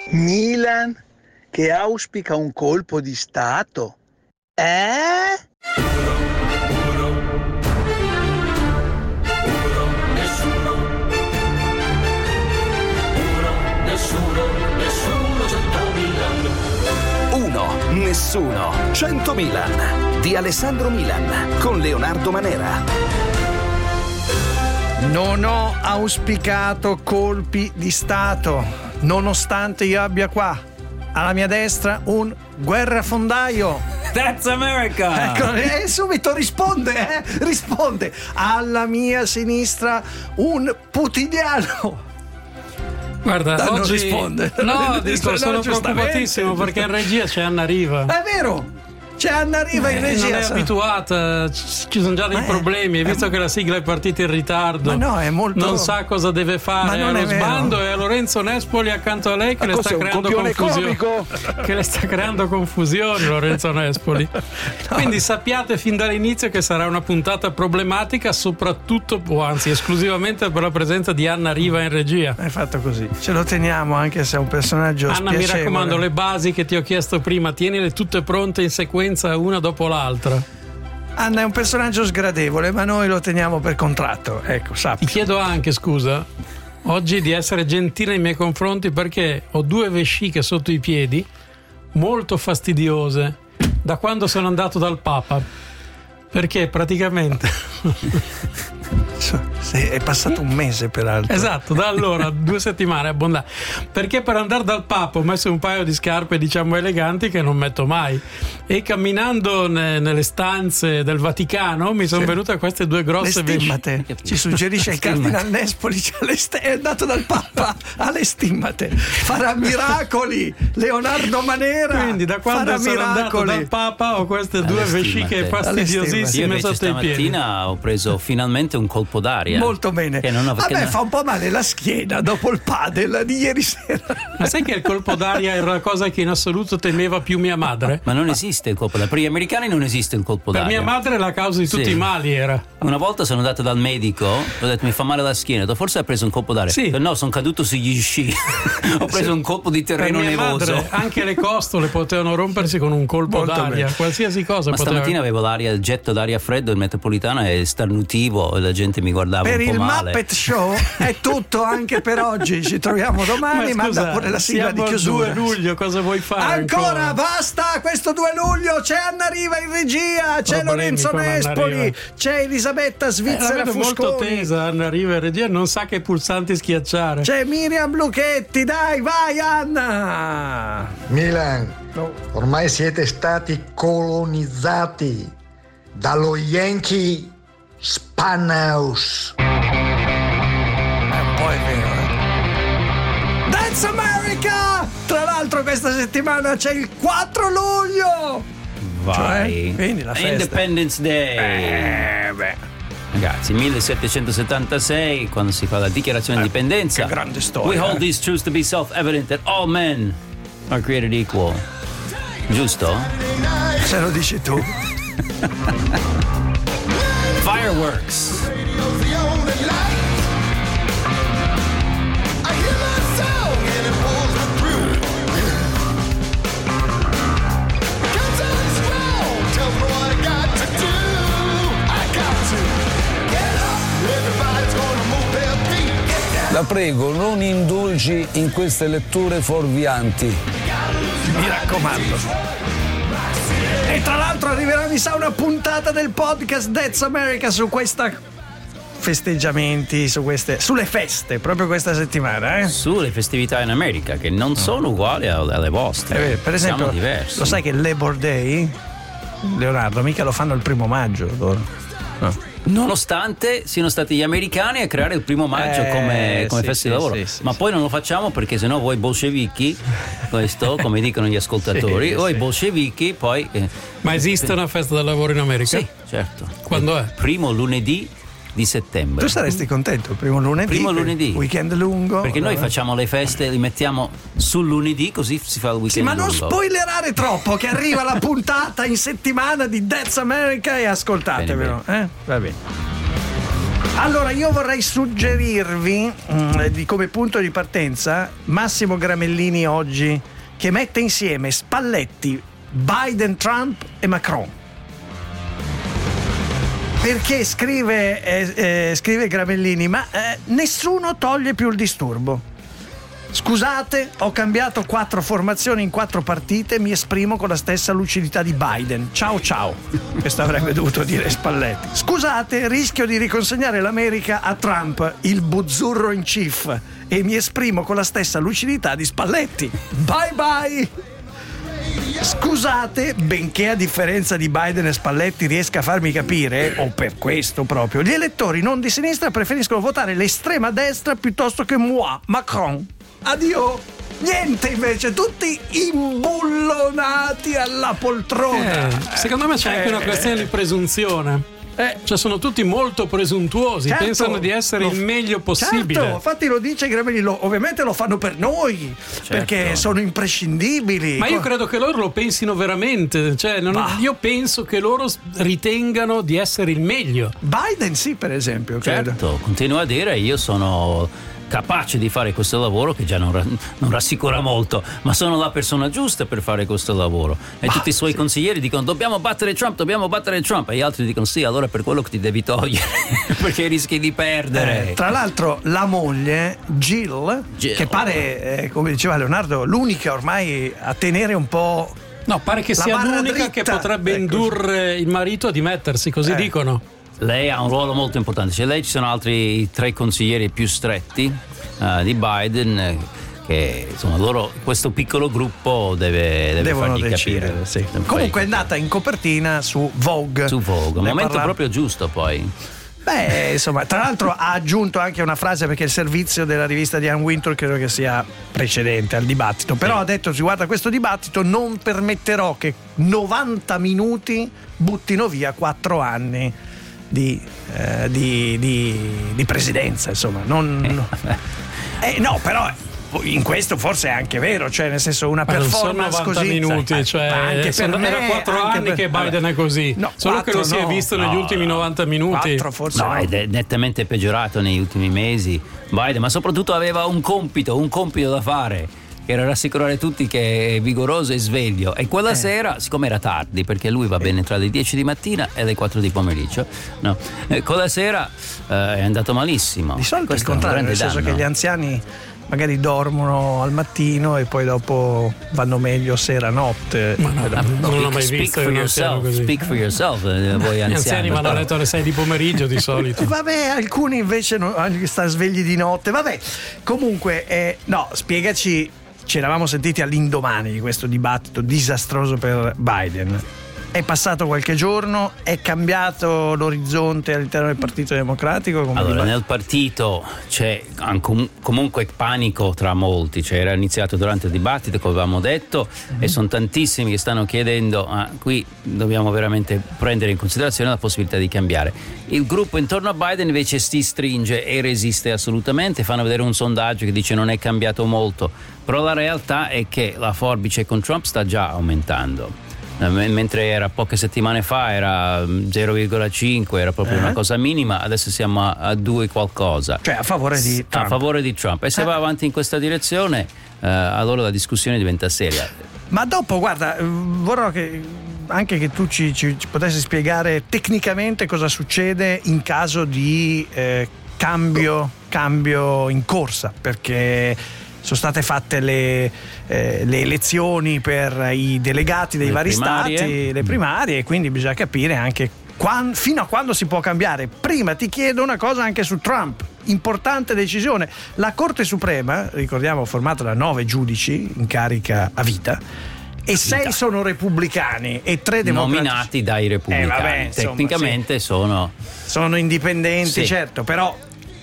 Milan che auspica un colpo di stato. Nessuno 100 Milan di Alessandro Milan con Leonardo Manera. Non ho auspicato colpi di stato, nonostante io abbia qua alla mia destra un guerrafondaio. That's America! Ecco, subito risponde. Alla mia sinistra un putigliano. Guarda, non oggi risponde. No, dico, sono preoccupatissimo perché in regia c'è Anna Riva. È vero! C'è Anna Riva in regia. Non è abituata, ci sono già dei problemi. Hai visto che la sigla è partita in ritardo. Ma no, è molto. Non sa cosa deve fare. Ma non è è lo vero. sbando e a Lorenzo Nespoli accanto a lei che le sta creando confusione. Che le sta creando confusione, Lorenzo Nespoli. No. Quindi sappiate fin dall'inizio che sarà una puntata problematica, soprattutto, o anzi esclusivamente per la presenza di Anna Riva in regia. È fatto così. Ce lo teniamo anche se è un personaggio Anna, spiacevole. mi raccomando, le basi che ti ho chiesto prima, tienile tutte pronte in sequenza, una dopo l'altra. Anna è un personaggio sgradevole, ma noi lo teniamo per contratto. Ecco, sappi. Ti chiedo anche, scusa, oggi di essere gentile nei miei confronti perché ho 2 vesciche sotto i piedi molto fastidiose da quando sono andato dal Papa. Perché praticamente è passato un mese peraltro. Esatto, da allora 2 settimane abbondante. Perché per andare dal Papa ho messo un paio di scarpe diciamo eleganti che non metto mai e camminando nelle stanze del Vaticano mi sono venute queste 2 grosse stimmate. Ci suggerisce il Cardinal Nespoli, è andato dal Papa alle stimmate, farà miracoli Leonardo Manera. Quindi da quando sono andato dal Papa ho queste 2 vesciche fastidiosissime sotto i piedi. Stamattina ho preso finalmente un colpo d'aria. Molto bene. Fa un po' male la schiena dopo il padel di ieri sera. Ma sai che il colpo d'aria era la cosa che in assoluto temeva più mia madre? Ma non esiste il colpo d'aria. Per gli americani non esiste il colpo d'aria. Per mia madre la causa di tutti i mali era. Una volta sono andato dal medico, ho detto mi fa male la schiena, ho detto, forse ha preso un colpo d'aria. Sì. No, sono caduto sugli sci. Ho preso un colpo di terreno per mia nevoso. Madre, anche le costole potevano rompersi con un colpo Molto d'aria, bene. qualsiasi cosa. Ma stamattina avevo il getto d'aria freddo in metropolitana e starnutivo e la gente mi guardava per un po' il male. Muppet Show è tutto anche per oggi. Ci troviamo domani. Manda pure la sigla di chiusura. 2 luglio, cosa vuoi fare? Ancora basta questo 2 luglio. C'è Anna Riva in regia, c'è Lorenzo Nespoli, c'è Elisabetta Svizzera Fusconi. Molto tesa Anna Riva in regia, non sa che pulsanti schiacciare. C'è Miriam Lucchetti, dai, vai Anna. Milan, ormai siete stati colonizzati dallo Yankee Spanhouse. Un po' è vero, That's America! Tra l'altro questa settimana c'è il 4 luglio. Vai. Quindi la festa. Independence Day. Ragazzi, 1776, quando si fa la dichiarazione di indipendenza. Che grande storia. We hold these truths to be self-evident that all men are created equal. Giusto? Se lo dici tu. Fireworks. La prego, non indulgi in queste letture fuorvianti. Mi raccomando. E tra l'altro arriverà, mi sa, una puntata del podcast That's America su questa festeggiamenti, sulle feste, proprio questa settimana, Sulle festività in America, che non sono uguali alle vostre. Per esempio, siamo diversi. lo sai che il Labor Day, Leonardo, mica lo fanno il 1 maggio loro. No. Nonostante siano stati gli americani a creare il 1 maggio come festa di lavoro, ma poi non lo facciamo perché sennò voi bolscevichi, questo come dicono gli ascoltatori, voi bolscevichi poi. Ma esiste una festa del lavoro in America? Sì, certo. Quando è? Primo lunedì di settembre. Tu saresti contento il primo lunedì? Weekend lungo. Perché noi facciamo le feste, li mettiamo sul lunedì, così si fa il weekend ma lungo. non spoilerare troppo, che arriva la puntata in settimana di That's America e ascoltatevelo. Va bene. Allora io vorrei suggerirvi come punto di partenza Massimo Gramellini oggi, che mette insieme Spalletti, Biden, Trump e Macron. Perché scrive Gramellini, ma nessuno toglie più il disturbo. Scusate, ho cambiato 4 formazioni in 4 partite, mi esprimo con la stessa lucidità di Biden. Ciao ciao. Questo avrebbe dovuto dire Spalletti. Scusate, rischio di riconsegnare l'America a Trump, il buzzurro in chief, e mi esprimo con la stessa lucidità di Spalletti. Bye bye. Scusate, benché a differenza di Biden e Spalletti riesca a farmi capire, o per questo proprio, gli elettori non di sinistra preferiscono votare l'estrema destra piuttosto che moi, Macron. Addio. Niente invece, tutti imbullonati alla poltrona. Secondo me c'è anche una questione di presunzione. Cioè sono tutti molto presuntuosi, certo, pensano di essere il meglio possibile. Certo, infatti lo dice Gramellini, ovviamente lo fanno per noi, certo, perché sono imprescindibili. Ma io credo che loro lo pensino veramente, cioè io penso che loro ritengano di essere il meglio. Biden sì, per esempio, credo. Certo, continua a dire io sono capace di fare questo lavoro, che già non rassicura molto, ma sono la persona giusta per fare questo lavoro. E tutti i suoi consiglieri dicono dobbiamo battere Trump, e gli altri dicono sì, allora per quello che ti devi togliere perché rischi di perdere. Tra l'altro la moglie Jill, che pare come diceva Leonardo, l'unica ormai a tenere un po'. No, pare che sia l'unica dritta, che potrebbe indurre il marito a dimettersi, così dicono. Lei ha un ruolo molto importante. C'è lei, ci sono altri 3 consiglieri più stretti di Biden, che insomma loro, questo piccolo gruppo deve fargli capire. Sì. Comunque è andata in copertina su Vogue. Un momento proprio giusto poi. Beh, insomma, tra l'altro ha aggiunto anche una frase, perché il servizio della rivista di Ann Wintour credo che sia precedente al dibattito, però ha detto riguardo a questo dibattito non permetterò che 90 minuti buttino via 4 anni di presidenza, insomma, no, però in questo forse è anche vero, cioè nel senso una performance sono 90 così minuti, cioè anche per me, era 4 anni che Biden è così, no, solo 4, che lo si è visto negli ultimi 90 minuti. 4 forse no, ed è nettamente peggiorato negli ultimi mesi Biden, ma soprattutto aveva un compito da fare, che era rassicurare tutti che è vigoroso e sveglio, e quella sera, siccome era tardi, perché lui va bene tra le 10 di mattina e le 4 di pomeriggio, quella sera è andato malissimo. Di solito è il contrario, nel senso che gli anziani magari dormono al mattino e poi dopo vanno meglio sera notte. Ma non l'ho mai visto. Speak for yourself. Voi gli anziani vanno a letto alle 6 di pomeriggio di solito. Vabbè, alcuni invece stanno svegli di notte. Vabbè, comunque spiegaci. Ci eravamo sentiti all'indomani di questo dibattito disastroso per Biden. È passato qualche giorno, è cambiato l'orizzonte all'interno del Partito Democratico? Allora, nel partito c'è comunque panico tra molti, cioè era iniziato durante il dibattito, come avevamo detto, e sono tantissimi che stanno chiedendo, qui dobbiamo veramente prendere in considerazione la possibilità di cambiare. Il gruppo intorno a Biden invece si stringe e resiste assolutamente, fanno vedere un sondaggio che dice non è cambiato molto, però la realtà è che la forbice con Trump sta già aumentando. Mentre era poche settimane fa era 0,5, era proprio una cosa minima, adesso siamo a 2 qualcosa, cioè a favore di Trump. E se va avanti in questa direzione allora la discussione diventa seria. Ma dopo, guarda, vorrò che anche che tu ci potessi spiegare tecnicamente cosa succede in caso di cambio in corsa, perché sono state fatte le elezioni per i delegati dei vari stati, le primarie, e quindi bisogna capire anche fino a quando si può cambiare. Prima ti chiedo una cosa anche su Trump, importante decisione. La Corte Suprema, ricordiamo, formata da 9 giudici in carica a vita, e 6 sono repubblicani e 3 democratici. Nominati dai repubblicani. Tecnicamente sono indipendenti, sì. Certo, però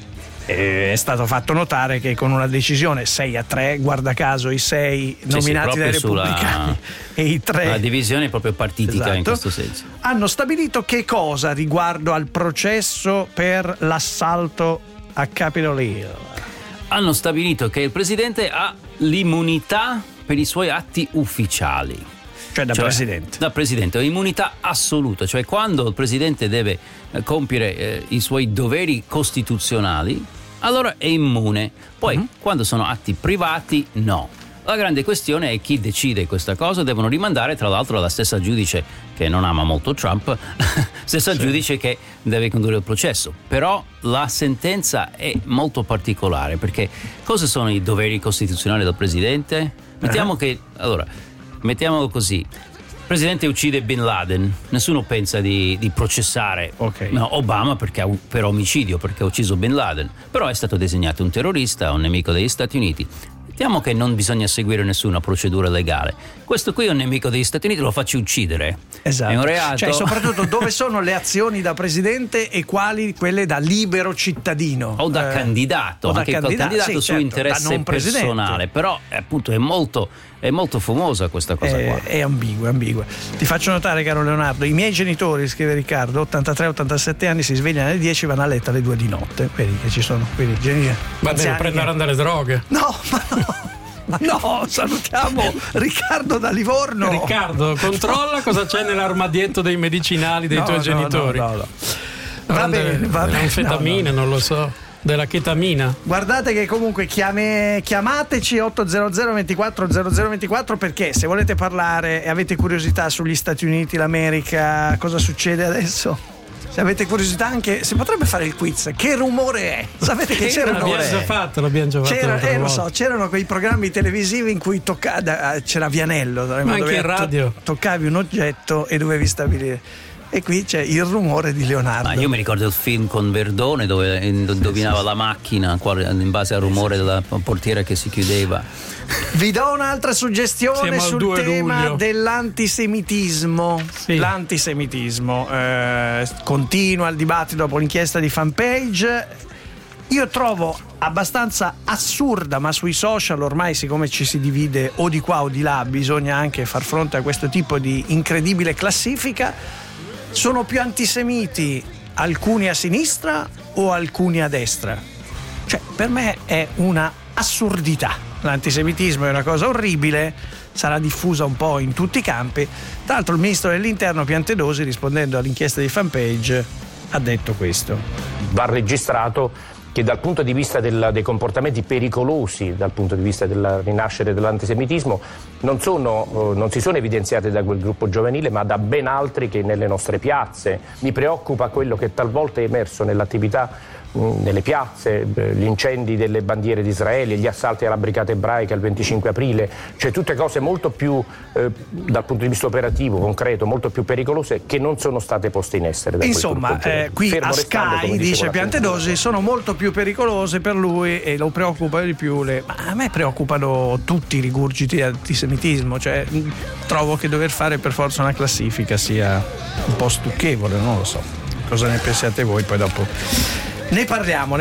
è stato fatto notare che con una decisione 6-3, guarda caso i 6 nominati dai repubblicani e i 3, la divisione è proprio partitica, in questo senso, hanno stabilito che cosa riguardo al processo per l'assalto a Capitol Hill? Hanno stabilito che il presidente ha l'immunità per i suoi atti ufficiali. Cioè da presidente. Da presidente, immunità assoluta, cioè quando il presidente deve compiere i suoi doveri costituzionali, allora è immune. Poi quando sono atti privati, no. La grande questione è chi decide questa cosa. Devono rimandare tra l'altro alla stessa giudice che non ama molto Trump, stessa giudice che deve condurre il processo. Però la sentenza è molto particolare, perché cosa sono i doveri costituzionali del presidente? Mettiamolo così. Il presidente uccide Bin Laden, nessuno pensa di processare Obama per omicidio, perché ha ucciso Bin Laden, però è stato designato un terrorista, un nemico degli Stati Uniti. Mettiamo che non bisogna seguire nessuna procedura legale. Questo qui è un nemico degli Stati Uniti, lo faccio uccidere. Esatto. È un reato. Cioè, soprattutto dove sono le azioni da presidente e quali quelle da libero cittadino. O da candidato, o da anche col candidato su interesse personale. Però appunto è molto famosa questa cosa qua. È ambigua. Ti faccio notare, caro Leonardo, i miei genitori, scrive Riccardo, 83-87 anni, si svegliano alle 10 e vanno a letto alle 2 di notte. Vedi che ci sono quelli ma devono prendere delle droghe. Ma no, salutiamo Riccardo da Livorno. Riccardo, controlla cosa c'è nell'armadietto dei medicinali dei tuoi genitori. No. Va bene. Anfetamina, non lo so. Della chetamina. Guardate che comunque chiamateci 800 24 0024, perché se volete parlare e avete curiosità sugli Stati Uniti, l'America, cosa succede adesso, se avete curiosità anche si potrebbe fare il quiz. Che rumore è? Sapete che c'era l'abbiamo già fatto. Lo so, c'erano quei programmi televisivi in cui c'era Vianello, ma anche in radio toccavi un oggetto e dovevi stabilire. E qui c'è il rumore di Leonardo. Ma io mi ricordo il film con Verdone dove indovinava la macchina in base al rumore della portiera che si chiudeva. Vi do un'altra suggestione sul tema dell'antisemitismo. Sì. L'antisemitismo continua il dibattito dopo l'inchiesta di Fanpage. Io trovo abbastanza assurda, ma sui social ormai, siccome ci si divide o di qua o di là, bisogna anche far fronte a questo tipo di incredibile classifica. Sono più antisemiti alcuni a sinistra o alcuni a destra? Cioè, per me è una assurdità. L'antisemitismo è una cosa orribile, sarà diffusa un po' in tutti i campi. Tra l'altro il ministro dell'Interno Piantedosi, rispondendo all'inchiesta di Fanpage, ha detto questo. Va registrato che dal punto di vista dei comportamenti pericolosi, dal punto di vista del rinascere dell'antisemitismo, non si sono evidenziati da quel gruppo giovanile, ma da ben altri che nelle nostre piazze. Mi preoccupa quello che talvolta è emerso nell'attività nelle piazze, gli incendi delle bandiere di Israele, gli assalti alla brigata ebraica il 25 aprile, cioè tutte cose molto più dal punto di vista operativo, concreto, molto più pericolose, che non sono state poste in essere da insomma, qui a Sky, dice Piantedosi, sono molto più pericolose per lui e lo preoccupa di più ma a me preoccupano tutti i rigurgiti di antisemitismo, cioè trovo che dover fare per forza una classifica sia un po' stucchevole, non lo so. Cosa ne pensiate voi? Poi dopo ne parliamo.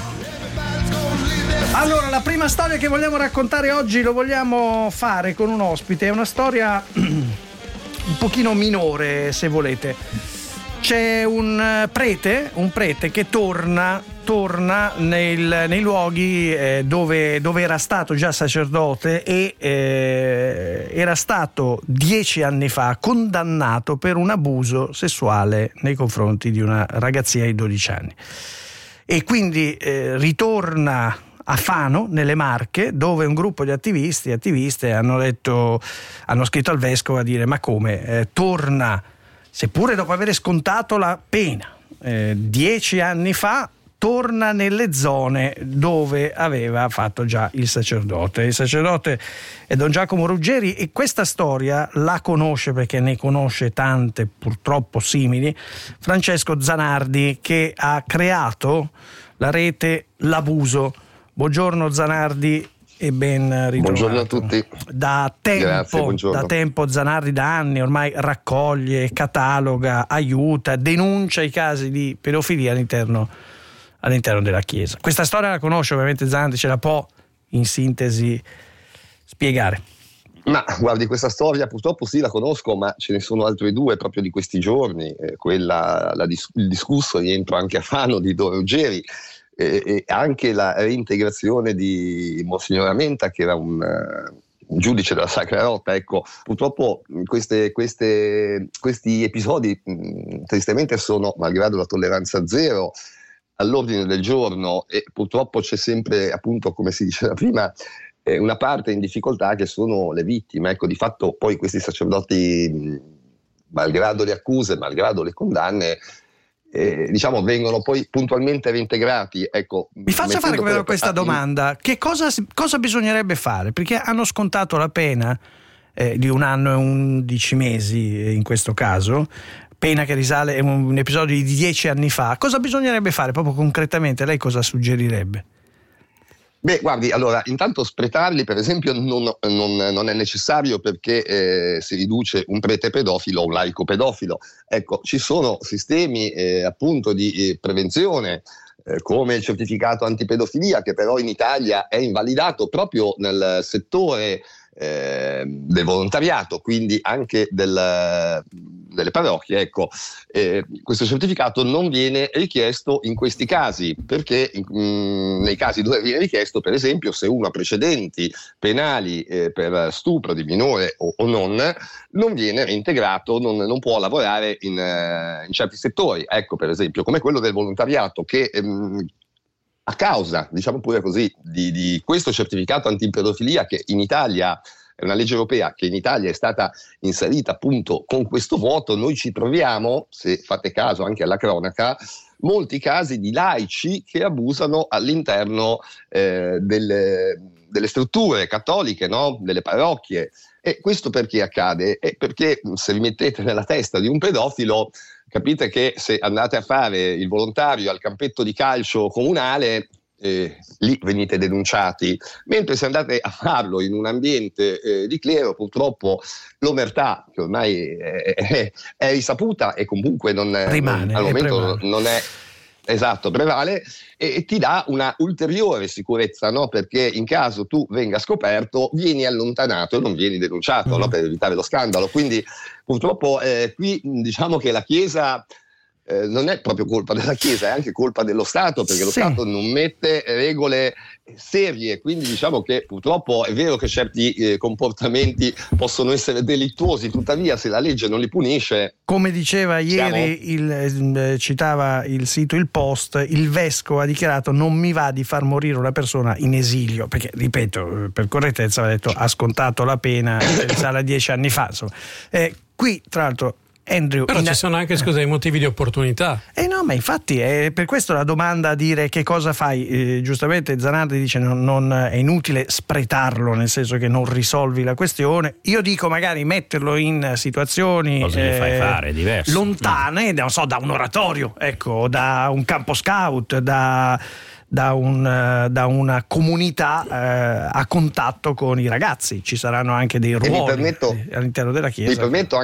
Allora, la prima storia che vogliamo raccontare oggi lo vogliamo fare con un ospite. È una storia un pochino minore, se volete. C'è un prete che torna nei luoghi dove era stato già sacerdote e era stato 10 anni fa condannato per un abuso sessuale nei confronti di una ragazzina di 12 anni. E quindi ritorna a Fano, nelle Marche, dove un gruppo di attiviste hanno scritto al vescovo a dire: ma come? Torna, seppure dopo aver scontato la pena 10 anni fa, torna nelle zone dove aveva fatto già il sacerdote. Il sacerdote è Don Giacomo Ruggeri, e questa storia la conosce, perché ne conosce tante purtroppo simili, Francesco Zanardi, che ha creato la rete L'Abuso. Buongiorno Zanardi e ben ritrovato. Buongiorno a tutti. Da tempo Zanardi, da anni ormai, raccoglie, cataloga, aiuta, denuncia i casi di pedofilia all'interno della Chiesa. Questa storia la conosce ovviamente Zanardi, ce la può in sintesi spiegare? Ma guardi, questa storia purtroppo sì, la conosco, ma ce ne sono altre due proprio di questi giorni. Il discusso rientro anche a Fano di Don Ruggeri, e anche la reintegrazione di Monsignor Amenta, che era un giudice della Sacra Rota. Ecco, purtroppo questi episodi tristemente sono, malgrado la tolleranza zero, all'ordine del giorno, e purtroppo c'è sempre, appunto, come si diceva prima, una parte in difficoltà che sono le vittime. Ecco, di fatto poi questi sacerdoti, malgrado le accuse, malgrado le condanne, diciamo, vengono poi puntualmente reintegrati. Ecco, mi faccia fare questa domanda: che cosa bisognerebbe fare? Perché hanno scontato la pena di 1 anno e 11 mesi in questo caso, pena che risale a un episodio di 10 anni fa. Cosa bisognerebbe fare proprio concretamente? Lei cosa suggerirebbe? Beh, guardi, allora, intanto spretarli, per esempio, non è necessario, perché si riduce un prete pedofilo o un laico pedofilo. Ecco, ci sono sistemi appunto di prevenzione, come il certificato antipedofilia, che però in Italia è invalidato proprio nel settore del volontariato, quindi anche delle parrocchie. Ecco, questo certificato non viene richiesto in questi casi, perché nei casi dove viene richiesto, per esempio, se uno ha precedenti penali per stupro di minore o non viene reintegrato, non può lavorare in certi settori. Ecco, per esempio, come quello del volontariato, che a causa, diciamo pure così, di questo certificato antipedofilia, che in Italia è una legge europea che in Italia è stata inserita appunto con questo voto, noi ci troviamo, se fate caso anche alla cronaca, molti casi di laici che abusano all'interno delle strutture cattoliche, no? Delle parrocchie. E questo perché accade? Perché se vi mettete nella testa di un pedofilo, capite che se andate a fare il volontario al campetto di calcio comunale, lì venite denunciati, mentre se andate a farlo in un ambiente di clero, purtroppo l'omertà, che ormai è risaputa e comunque rimane, al momento non è esatto, prevale, e ti dà una ulteriore sicurezza, no? Perché in caso tu venga scoperto, vieni allontanato e non vieni denunciato, no? Per evitare lo scandalo. Quindi purtroppo qui diciamo che la Chiesa non è proprio colpa della Chiesa, è anche colpa dello Stato, perché lo Stato non mette regole serie. Quindi diciamo che purtroppo è vero che certi comportamenti possono essere delittuosi, tuttavia se la legge non li punisce, come diceva ieri citava il sito Il Post, il vescovo ha dichiarato: non mi va di far morire una persona in esilio, perché, ripeto, per correttezza va detto, ha scontato la pena, risale a 10 anni fa, insomma. Qui tra l'altro Andrew, però ci sono anche, scusa, i motivi di opportunità. No, ma infatti è per questo la domanda a dire che cosa fai. Giustamente Zanardi dice non è inutile spretarlo, nel senso che non risolvi la questione. Io dico magari metterlo in situazioni fai fare, diverse, lontane, non so, da un oratorio, ecco, da un campo scout, da una comunità a contatto con i ragazzi. Ci saranno anche dei ruoli all'interno della Chiesa.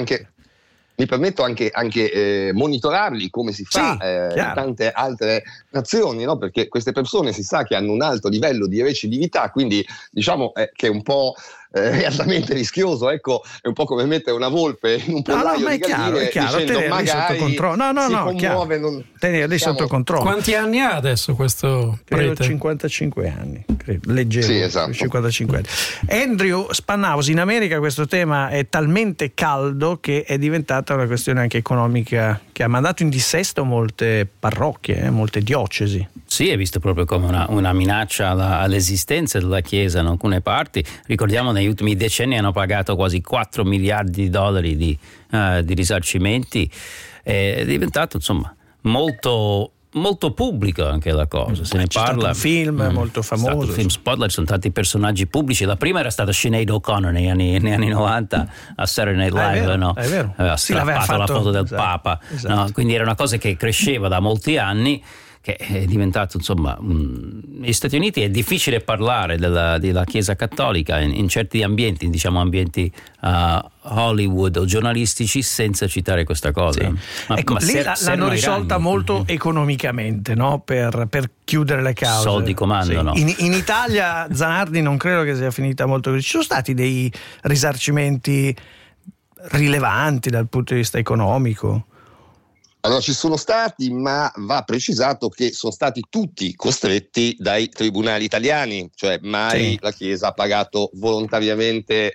Mi permetto anche monitorarli, come si fa in tante altre nazioni, no? Perché queste persone si sa che hanno un alto livello di recidività, quindi diciamo che è un po' realmente rischioso. Ecco, è un po' come mettere una volpe in un pollaio di galline, dicendo magari si commuove. Tenerli sotto controllo. Quanti anni ha adesso questo prete? 55 anni, credo. Leggevo. Sì, esatto. 55 anni. Andrew Spannaus, in America questo tema è talmente caldo che è diventata una questione anche economica che ha mandato in dissesto molte parrocchie, molte diocesi. Sì, è visto proprio come una minaccia all'esistenza della Chiesa in alcune parti. Ricordiamo, negli ultimi decenni hanno pagato quasi 4 miliardi di dollari di risarcimenti. È diventato, insomma, molto pubblico anche la cosa. Se ne parla. Un film molto famoso. Il film Spotlight, sono tanti personaggi pubblici. La prima era stata Sinead O'Connor negli anni 90 a Saturday Night Live, è vero. Aveva strappato la foto del Papa. Esatto. No? Quindi era una cosa che cresceva da molti anni, che è diventato, insomma, negli Stati Uniti è difficile parlare della Chiesa cattolica in certi ambienti, diciamo ambienti Hollywood o giornalistici, senza citare questa cosa. Sì. Ma lì l'hanno risolta molto economicamente, no? Per chiudere le cause. Soldi comandano. Sì. In Italia, Zanardi, non credo che sia finita molto così. Ci sono stati dei risarcimenti rilevanti dal punto di vista economico? Allora ci sono stati, ma va precisato che sono stati tutti costretti dai tribunali italiani, cioè mai la Chiesa ha pagato volontariamente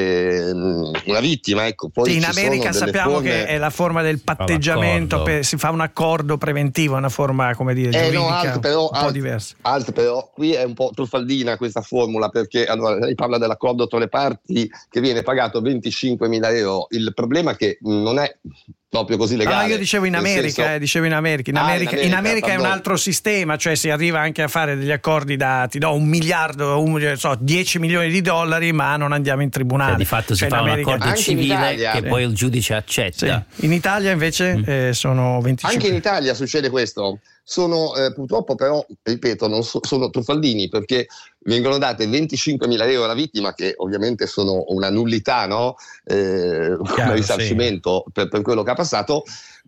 una vittima. Ecco. Poi in America sappiamo che è la forma del patteggiamento, si fa un accordo preventivo, è una forma, come dire, giuridica un po' diversa. Però qui è un po' truffaldina questa formula, perché allora, lei parla dell'accordo tra le parti che viene pagato 25.000 euro. Il problema è che non è proprio così legale. Io dicevo in America, in America è un altro sistema, cioè si arriva anche a fare degli accordi da ti do $1 miliardo, 10 milioni di dollari, ma non andiamo in tribunale. Di fatto si fa un accordo civile che poi il giudice accetta. Sì. In Italia invece sono 25. Anche in Italia succede questo. Sono purtroppo, però, ripeto, non sono truffaldini, perché vengono date 25.000 euro alla vittima, che ovviamente sono una nullità, no? Come risarcimento per quello che ha passato,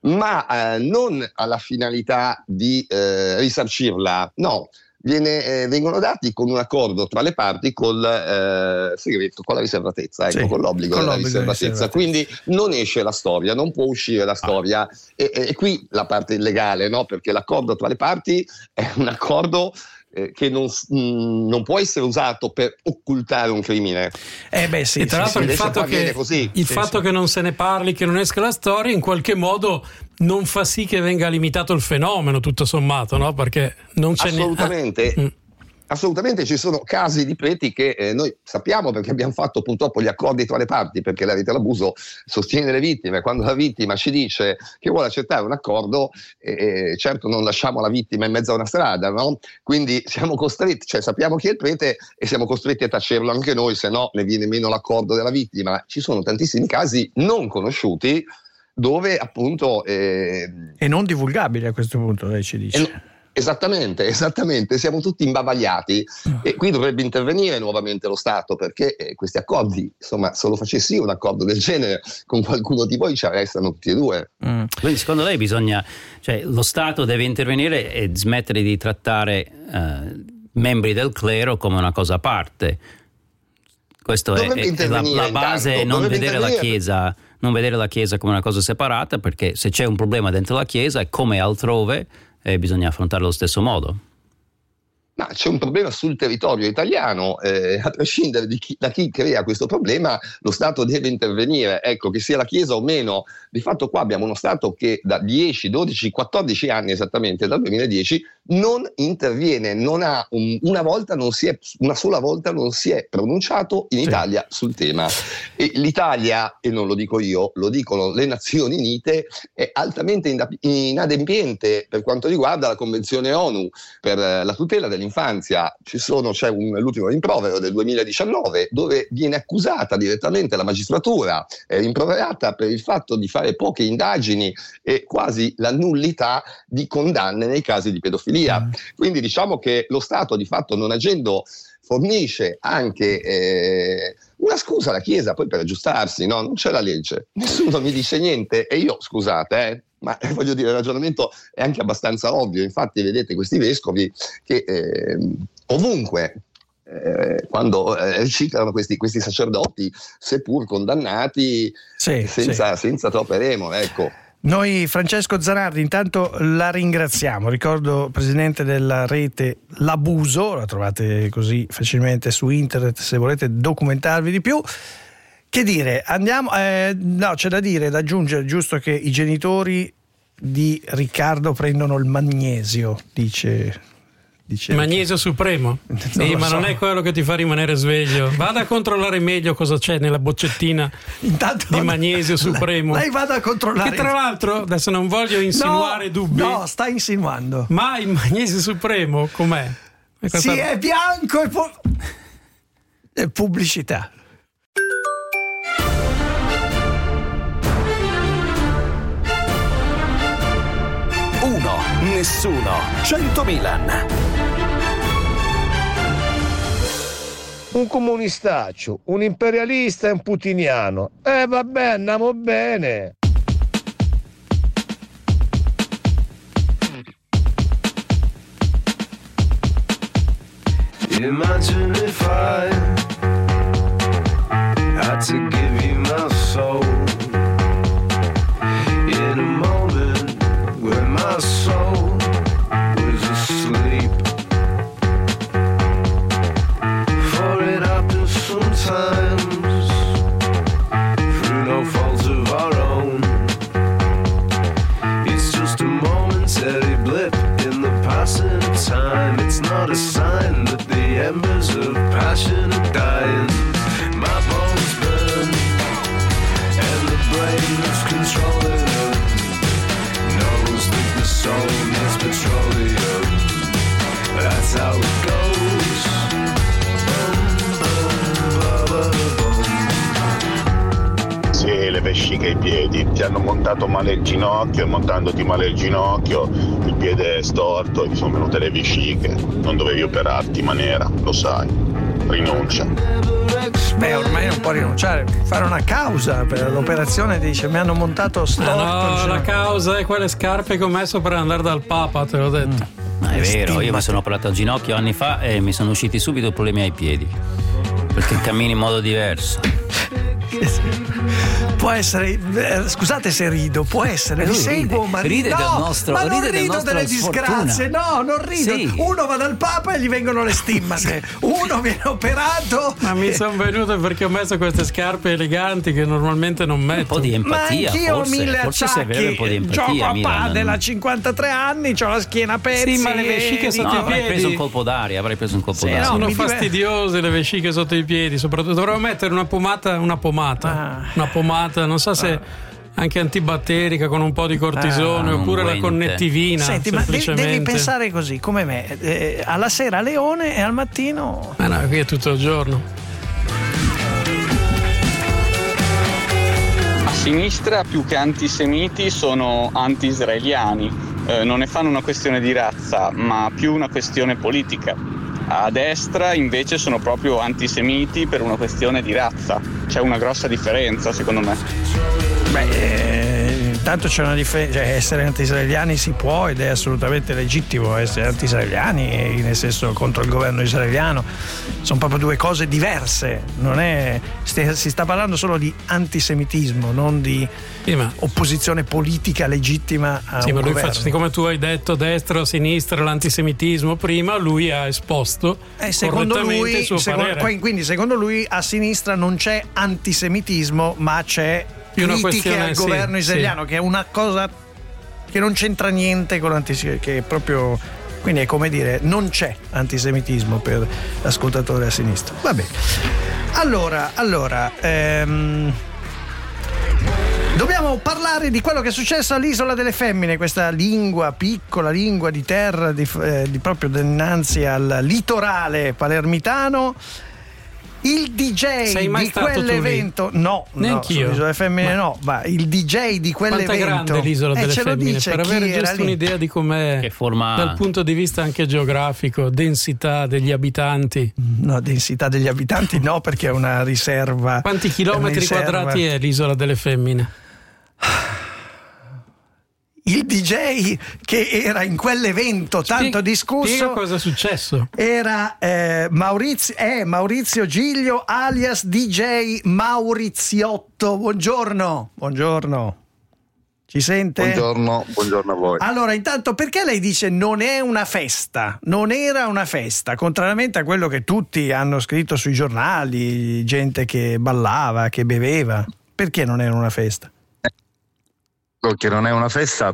ma non alla finalità di risarcirla, no. Vengono dati con un accordo tra le parti col segreto, con la riservatezza, con l'obbligo della riservatezza. Quindi non esce la storia, non può uscire la storia. E qui la parte illegale, no? Perché l'accordo tra le parti è un accordo che non può essere usato per occultare un crimine. Sì, e tra l'altro il fatto che non se ne parli, che non esca la storia, in qualche modo non fa sì che venga limitato il fenomeno, tutto sommato, no? Perché non c'è Assolutamente ci sono casi di preti che noi sappiamo, perché abbiamo fatto purtroppo gli accordi tra le parti, perché la rete dell'abuso sostiene le vittime. Quando la vittima ci dice che vuole accettare un accordo, certo non lasciamo la vittima in mezzo a una strada, no? Quindi siamo costretti, cioè sappiamo chi è il prete e siamo costretti a tacerlo anche noi, se no ne viene meno l'accordo della vittima. Ci sono tantissimi casi non conosciuti dove appunto e non divulgabili, a questo punto lei ci dice. Esattamente, siamo tutti imbavagliati e qui dovrebbe intervenire nuovamente lo Stato, perché questi accordi, insomma, se lo facessi un accordo del genere con qualcuno di voi ci arrestano tutti e due. Quindi secondo lei lo Stato deve intervenire e smettere di trattare membri del clero come una cosa a parte. Questo è la base, non vedere la Chiesa come una cosa separata, perché se c'è un problema dentro la Chiesa è come altrove, bisogna affrontarlo allo stesso modo. Ma c'è un problema sul territorio italiano, a prescindere da chi crea questo problema, lo Stato deve intervenire, ecco, che sia la Chiesa o meno. Di fatto qua abbiamo uno Stato che da 10, 12, 14 anni esattamente, dal 2010, non interviene, una sola volta non si è pronunciato in Italia sul tema. E l'Italia, e non lo dico io, lo dicono le Nazioni Unite, è altamente inadempiente per quanto riguarda la Convenzione ONU per la tutela dell'infanzia. C'è l'ultimo rimprovero del 2019 dove viene accusata direttamente la magistratura, è rimproverata per il fatto di fare poche indagini e quasi la nullità di condanne nei casi di pedofilia. Quindi diciamo che lo Stato, di fatto, non agendo, fornisce anche una scusa alla Chiesa poi per aggiustarsi, no? Non c'è la legge, nessuno mi dice niente e io, scusate, ma voglio dire, il ragionamento è anche abbastanza ovvio. Infatti vedete questi vescovi che ovunque quando riciclano questi sacerdoti, seppur condannati, senza troppe remore, ecco. Noi, Francesco Zanardi, intanto la ringraziamo. Ricordo, presidente della rete L'Abuso, la trovate così facilmente su internet se volete documentarvi di più. Che dire, andiamo, no, c'è da dire, da aggiungere, giusto, che i genitori di Riccardo prendono il magnesio, dice magnesio supremo? Ma non è quello che ti fa rimanere sveglio. Vada a controllare meglio cosa c'è nella boccettina di magnesio supremo. Lei vada a controllare. Che tra l'altro, adesso non voglio insinuare dubbi. No, sta insinuando. Ma il magnesio supremo com'è? Sì, è bianco e pubblicità. Nessuno. 100 Milan. Un comunistaccio, un imperialista e un putiniano. Vabbè, andiamo bene. Imagine if I had to give you my soul in a moment. le vesciche ai piedi, ti hanno montato male il ginocchio e montandoti male il ginocchio il piede è storto e ti sono venute le vesciche, non dovevi operarti Manera, lo sai, rinuncia. Beh, ormai non può rinunciare, fare una causa per l'operazione, dice mi hanno montato storto. No, la causa è quelle scarpe che ho messo per andare dal Papa, te l'ho detto. Ma è vero, io mi sono operato al ginocchio anni fa e mi sono usciti subito problemi ai piedi, perché cammini in modo diverso. Può essere, scusate se rido, può essere, vi seguo, ma ride no, del nostro, ma non ride rido del delle sfortuna. disgrazie, no, non rido. Sì. Uno va dal Papa e gli vengono le stimmate, uno viene operato. Ma mi sono venute perché ho messo queste scarpe eleganti che normalmente non metto. Un po' di empatia, ma anch'io ho forse, 1000 forse serve acciacchi, un po' di empatia. gioco a Milan, padel a 53 anni, c'ho la schiena a pezzi. Sì, ma le vesciche sotto i piedi. Avrei preso un colpo d'aria, d'aria. Sono fastidiose le vesciche sotto i piedi, soprattutto dovrò mettere una pomata, non so se anche antibatterica con un po' di cortisone oppure la connettivina. Senti, ma devi pensare così come me, alla sera Leone e al mattino no, qui è tutto il giorno. A sinistra più che antisemiti sono anti-israeliani, non ne fanno una questione di razza ma più una questione politica. A destra invece sono proprio antisemiti per una questione di razza. C'è una grossa differenza secondo me. Intanto c'è una differenza, cioè essere anti-israeliani si può ed è assolutamente legittimo essere anti-israeliani, nel senso contro il governo israeliano, sono proprio due cose diverse, non è, si sta parlando solo di antisemitismo, non di opposizione politica legittima a un ma lui governo. Come tu hai detto, destra o sinistra, l'antisemitismo prima, lui ha esposto correttamente il suo parere. Quindi secondo lui a sinistra non c'è antisemitismo ma c'è critiche al governo israeliano, che è una cosa che non c'entra niente con l'antisemitismo, che è proprio, quindi è come dire non c'è antisemitismo per l'ascoltatore a sinistra. Va bene, allora dobbiamo parlare di quello che è successo all'Isola delle Femmine, questa piccola lingua di terra di proprio dinanzi al litorale palermitano. Il DJ di quell'evento, no, sull'Isola delle Femmine ma il DJ di quell'evento. Quanto è grande l'Isola delle Femmine? Per avere giusto un'idea di com'è, che forma, dal punto di vista anche geografico, densità degli abitanti. No, densità degli abitanti no, perché è una riserva. Quanti chilometri quadrati è l'Isola delle Femmine? Il DJ che era in quell'evento tanto discusso. Spiega cosa è successo. Era Maurizio Giglio alias DJ Mauriziotto. Buongiorno. Ci sente? Buongiorno a voi. Allora, intanto, perché lei dice non è una festa? Non era una festa, contrariamente a quello che tutti hanno scritto sui giornali, gente che ballava, che beveva. Perché non era una festa? Che non è una festa.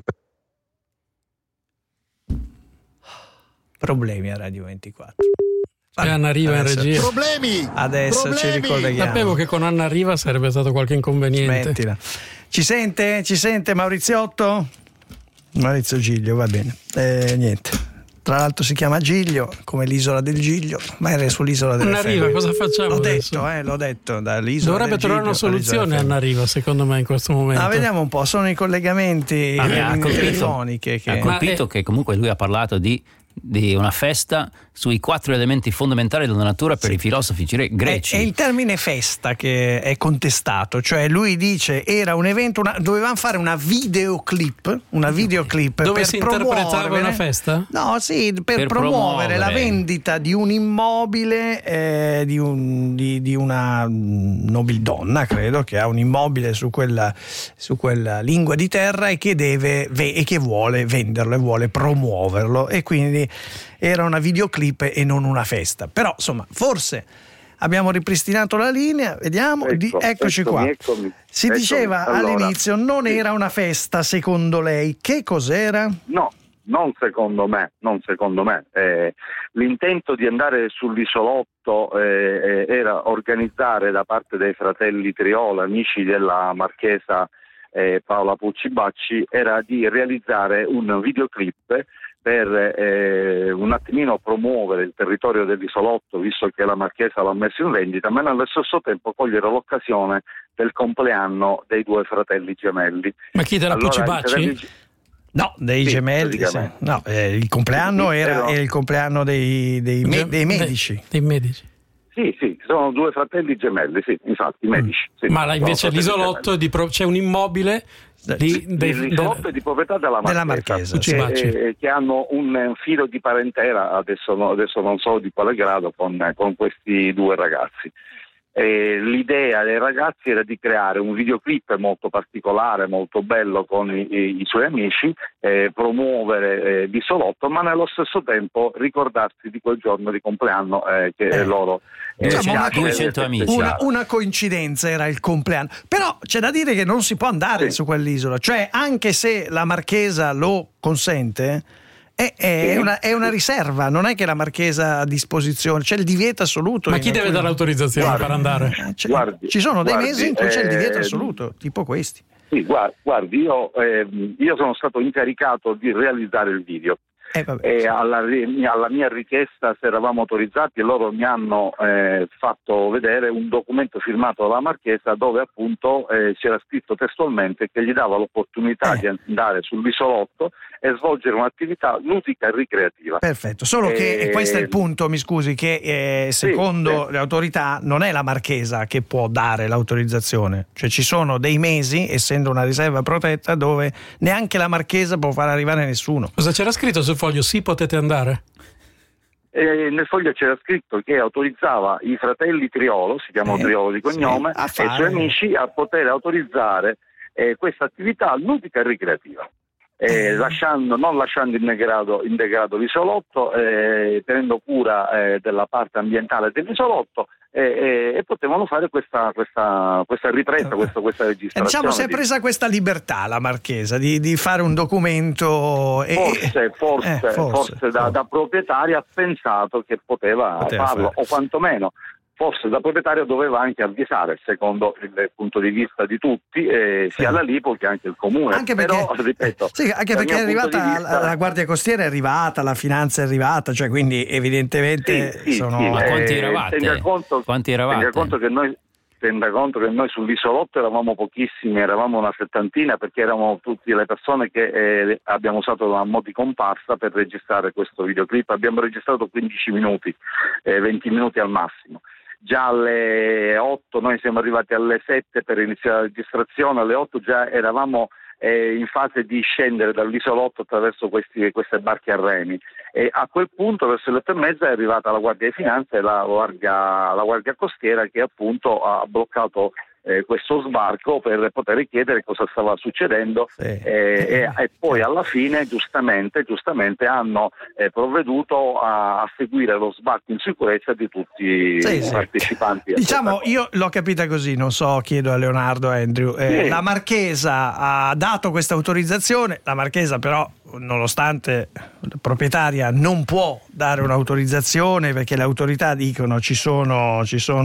Problemi a Radio 24. Anna Riva in regia. Adesso ci ricolleghiamo. Sapevo che con Anna Riva sarebbe stato qualche inconveniente. Smettila. Ci sente Mauriziotto? Maurizio Giglio, va bene. Niente. Tra l'altro si chiama Giglio, come l'isola del Giglio, ma era sull'isola delle Femmine. Anna Riva, cosa facciamo? L'ho detto, dall'isola dovrebbe del trovare Giglio una soluzione Anna Riva, secondo me, in questo momento. Vediamo un po', sono i collegamenti telefoniche. Ha colpito che comunque lui ha parlato di una festa sui 4 elementi fondamentali della natura per i filosofi greci. È il termine festa che è contestato, cioè lui dice era un evento, dovevamo fare una videoclip dove per si interpretava una festa? No, sì, per promuovere la vendita di un immobile di una nobildonna, credo, che ha un immobile su quella lingua di terra e che vuole venderlo e vuole promuoverlo, e quindi era una videoclip e non una festa. Però insomma, forse abbiamo ripristinato la linea, vediamo. Eccoci qua. Si diceva all'inizio non era una festa, secondo lei. Che cos'era? No, non secondo me. L'intento di andare sull'isolotto era organizzare da parte dei fratelli Triola, amici della marchesa Paola Pucci Bacci, era di realizzare un videoclip per un attimino promuovere il territorio dell'isolotto, visto che la Marchesa l'ha messo in vendita, ma nello stesso tempo cogliere l'occasione del compleanno dei due fratelli gemelli. Ma chi della Pucibacci? No, dei gemelli. Sì. No, il compleanno era il compleanno dei medici. Dei medici. Sì, sono due fratelli gemelli, sì, infatti, medici. Sì, ma invece l'isolotto c'è un immobile l'isolotto è di proprietà della Marchesa che hanno un filo di parentela, adesso non so di quale grado, con questi due ragazzi. L'idea dei ragazzi era di creare un videoclip molto particolare, molto bello con i suoi amici, promuovere l'isolotto, ma nello stesso tempo ricordarsi di quel giorno di compleanno che loro... una coincidenza era il compleanno, però c'è da dire che non si può andare su quell'isola, cioè anche se la Marchesa lo consente è una riserva, non è che la Marchesa ha a disposizione, c'è il divieto assoluto. Ma chi deve dare l'autorizzazione per andare? Ci sono dei mesi in cui c'è il divieto assoluto, tipo questi. Sì, guardi, io sono stato incaricato di realizzare il video. E alla mia richiesta se eravamo autorizzati, loro mi hanno fatto vedere un documento firmato dalla Marchesa dove appunto c'era scritto testualmente che gli dava l'opportunità di andare sull'isolotto e svolgere un'attività ludica e ricreativa. Perfetto, solo che questo è il punto, mi scusi, che secondo le autorità non è la Marchesa che può dare l'autorizzazione, cioè ci sono dei mesi, essendo una riserva protetta, dove neanche la Marchesa può far arrivare nessuno. Cosa c'era scritto sul foglio? Sì, potete andare? Nel foglio c'era scritto che autorizzava i fratelli Triolo, si chiamano Triolo di cognome, e i suoi amici a poter autorizzare questa attività ludica e ricreativa. Non lasciando in degrado l'isolotto, tenendo cura della parte ambientale dell'isolotto, e potevano fare questa ripresa, questa registrazione. Diciamo si è presa questa libertà la Marchesa di fare un documento forse da proprietaria ha pensato che poteva farlo, o quantomeno forse da proprietario doveva anche avvisare, secondo il punto di vista di tutti, sia la Lipo che anche il comune. Anche perché, però, ripeto, anche perché è arrivata la Guardia Costiera, è arrivata, la Finanza è arrivata, cioè quindi evidentemente Ma quanti eravate? Tenga conto che noi sull'isolotto eravamo pochissimi, eravamo una settantina, perché eravamo tutte le persone che abbiamo usato la mo di comparsa per registrare questo videoclip. Abbiamo registrato 15 minuti, 20 minuti al massimo. Già alle 8 noi siamo arrivati alle 7 per iniziare la registrazione, alle 8 già eravamo in fase di scendere dall'isolotto attraverso queste barche a remi, e a quel punto verso le 8:30 è arrivata la Guardia di Finanza e la Guardia Costiera, che appunto ha bloccato questo sbarco per poter chiedere cosa stava succedendo, e poi alla fine giustamente hanno provveduto a seguire lo sbarco in sicurezza di tutti i partecipanti. Diciamo, io l'ho capita così, non so, chiedo a Leonardo e Andrew. La Marchesa ha dato questa autorizzazione, la Marchesa però, nonostante la proprietaria, non può dare un'autorizzazione perché le autorità dicono ci sono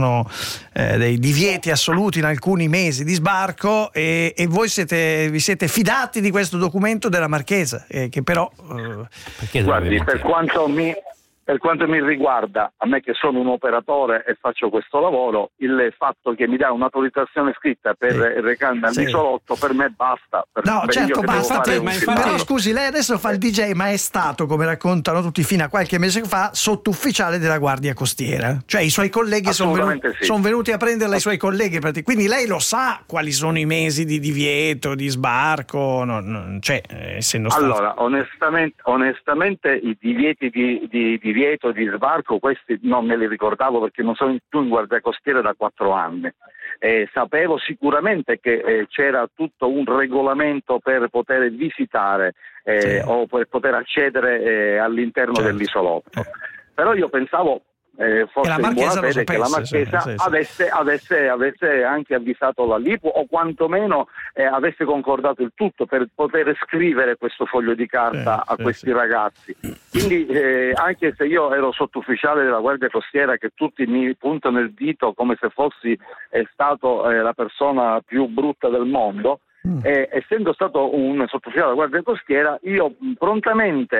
dei divieti assoluti in alcuni mesi di sbarco, e voi vi siete fidati di questo documento della Marchesa, che però guardi, per quanto mi riguarda, a me che sono un operatore e faccio questo lavoro, il fatto che mi dà un'autorizzazione scritta per recarmi all'isolotto per me basta. No, certo, basta. Però scusi, lei adesso fa il DJ, ma è stato, come raccontano tutti fino a qualche mese fa, sottufficiale della Guardia Costiera. Cioè i suoi colleghi sono venuti a prenderla, i suoi colleghi, quindi lei lo sa quali sono i mesi di divieto, di sbarco, essendo stato... Allora, onestamente i divieti di divieto di sbarco, questi non me li ricordavo perché non sono più in Guardia Costiera da 4 anni. Sapevo sicuramente che c'era tutto un regolamento per poter visitare o per poter accedere all'interno dell'isolotto. Però io pensavo forse in buona fede che la Marchesa avesse anche avvisato la Lipo, o quantomeno avesse concordato il tutto per poter scrivere questo foglio di carta a questi ragazzi. Quindi anche se io ero sottufficiale della Guardia Costiera, che tutti mi puntano il dito come se fossi stato la persona più brutta del mondo, essendo stato un sottufficiale della Guardia Costiera, io prontamente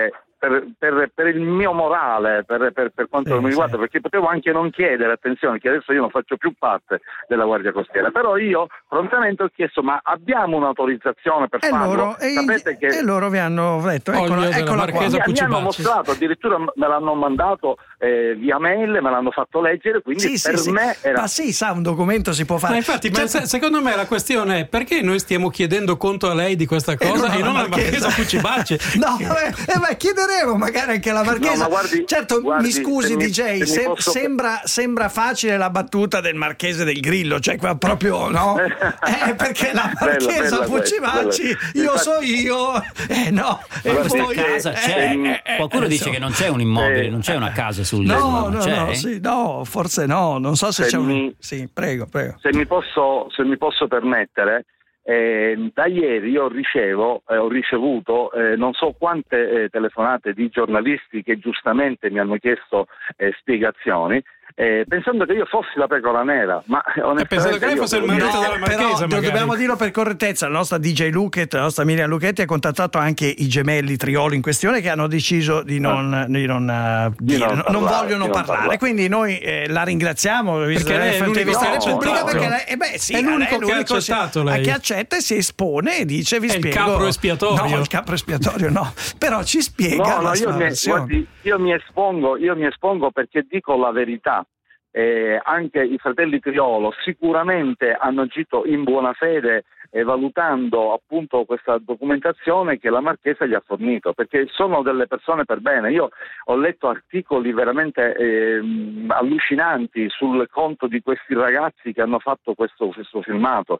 il mio morale, per quanto mi riguarda, perché potevo anche non chiedere, attenzione, che adesso io non faccio più parte della Guardia Costiera, però io prontamente ho chiesto: ma abbiamo un'autorizzazione per farlo? Sapete che loro vi hanno detto, eccola qua. Mi hanno mostrato, addirittura me l'hanno mandato via mail, me l'hanno fatto leggere, quindi me era... Ma sì, sa, un documento si può fare. Ma infatti, secondo me la questione è: perché noi stiamo chiedendo conto a lei di questa cosa e non alla Marchesa Puccibaci? No, chiederemo magari anche alla Marchesa. No, certo, mi scusi DJ, sembra facile la battuta del Marchese del Grillo, cioè qua proprio, no? Perché la Marchesa Puccibaci, io so io, no. E poi casa c'è. Qualcuno dice che non c'è un immobile, non c'è una casa sull'isola. No, forse no, non so se c'è un... Sì, prego. Se mi posso permettere, da ieri io ho ricevuto non so quante telefonate di giornalisti che giustamente mi hanno chiesto spiegazioni, pensando che io fossi la pecora nera, ma pensando che lei fosse il marito della Marchesa. Però dobbiamo dirlo per correttezza, la nostra DJ Luket, la nostra Miriam Luchetti ha contattato anche i gemelli Triolo in questione, che hanno deciso di non vogliono parlare. Quindi noi la ringraziamo, perché lei è l'unico che ha accettato, lei. Che accetta e si espone e dice: vi spiego. Il capro espiatorio. No, il capro espiatorio no, però ci spiega la sua versione. Io mi espongo perché dico la verità. Anche i fratelli Triolo sicuramente hanno agito in buona fede, valutando appunto questa documentazione che la Marchesa gli ha fornito, perché sono delle persone per bene. Io ho letto articoli veramente allucinanti sul conto di questi ragazzi che hanno fatto questo filmato.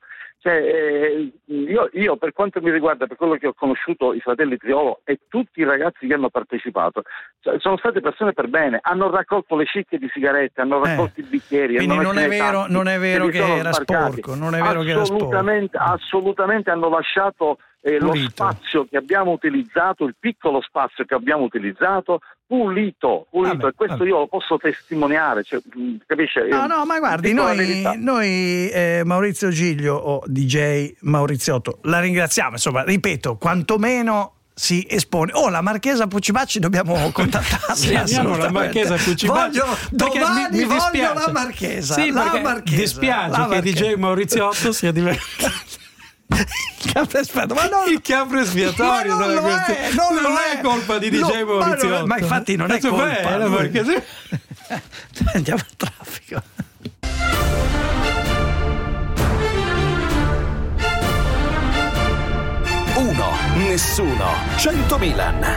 Io per quanto mi riguarda, per quello che ho conosciuto i fratelli Triolo e tutti i ragazzi che hanno partecipato, sono state persone per bene, hanno raccolto le cicche di sigarette, hanno raccolto i bicchieri. Quindi non è vero che era sporco, non è vero che era sporco. Assolutamente hanno lasciato lo spazio che abbiamo utilizzato, il piccolo spazio che abbiamo utilizzato, pulito, e questo io lo posso testimoniare, capisce? No, ma guardi, noi Maurizio Giglio o DJ Mauriziotto la ringraziamo, insomma, ripeto, quantomeno si espone. La Marchesa Puccibaci dobbiamo contattarla. La Marchesa Puccibaci. Domani voglio la Marchesa. Sì, la Marchesa. Dispiace che DJ Mauriziotto sia diventato il capro espiatorio. Non è colpa di DJ Mauriziotto. Ma infatti non è colpa. Andiamo al traffico. Uno, nessuno, 100 Milan.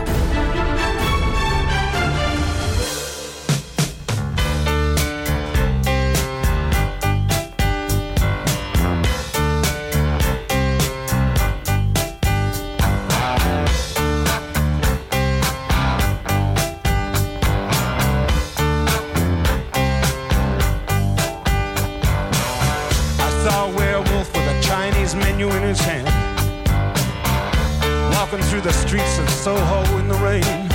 Menu in his hand, walking through the streets of Soho in the rain.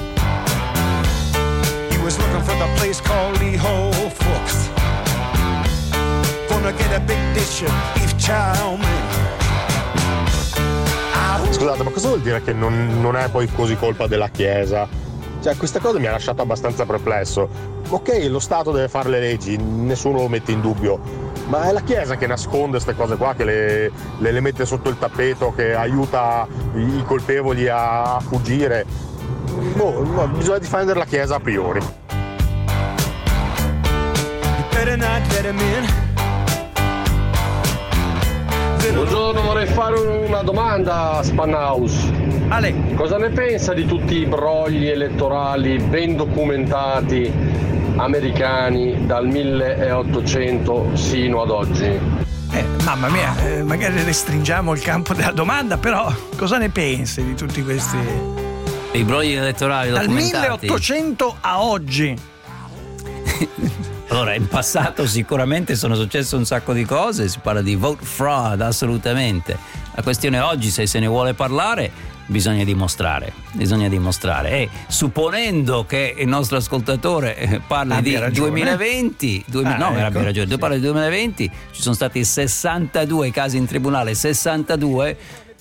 He was looking for the place called Lee Ho Fooks, gonna get a big dish of beef chow mein. Scusate, ma cosa vuol dire che non è poi così colpa della Chiesa? Cioè, questa cosa mi ha lasciato abbastanza perplesso. Ok, lo Stato deve fare le leggi, nessuno lo mette in dubbio, ma è la Chiesa che nasconde queste cose qua, che le mette sotto il tappeto, che aiuta i colpevoli a fuggire. No, bisogna difendere la Chiesa a priori. Buongiorno, vorrei fare una domanda a Spanhaus. Cosa ne pensa di tutti i brogli elettorali ben documentati americani dal 1800 sino ad oggi? Mamma mia, magari restringiamo il campo della domanda, però cosa ne pensi di tutti questi i brogli elettorali documentati? Dal 1800 a oggi. Allora, in passato sicuramente sono successe un sacco di cose, si parla di vote fraud, assolutamente. La questione oggi, se se ne vuole parlare, bisogna dimostrare. E supponendo che il nostro ascoltatore parli di ragione. 2020, abbia ragione, parla di 2020, ci sono stati 62 casi in tribunale, 62.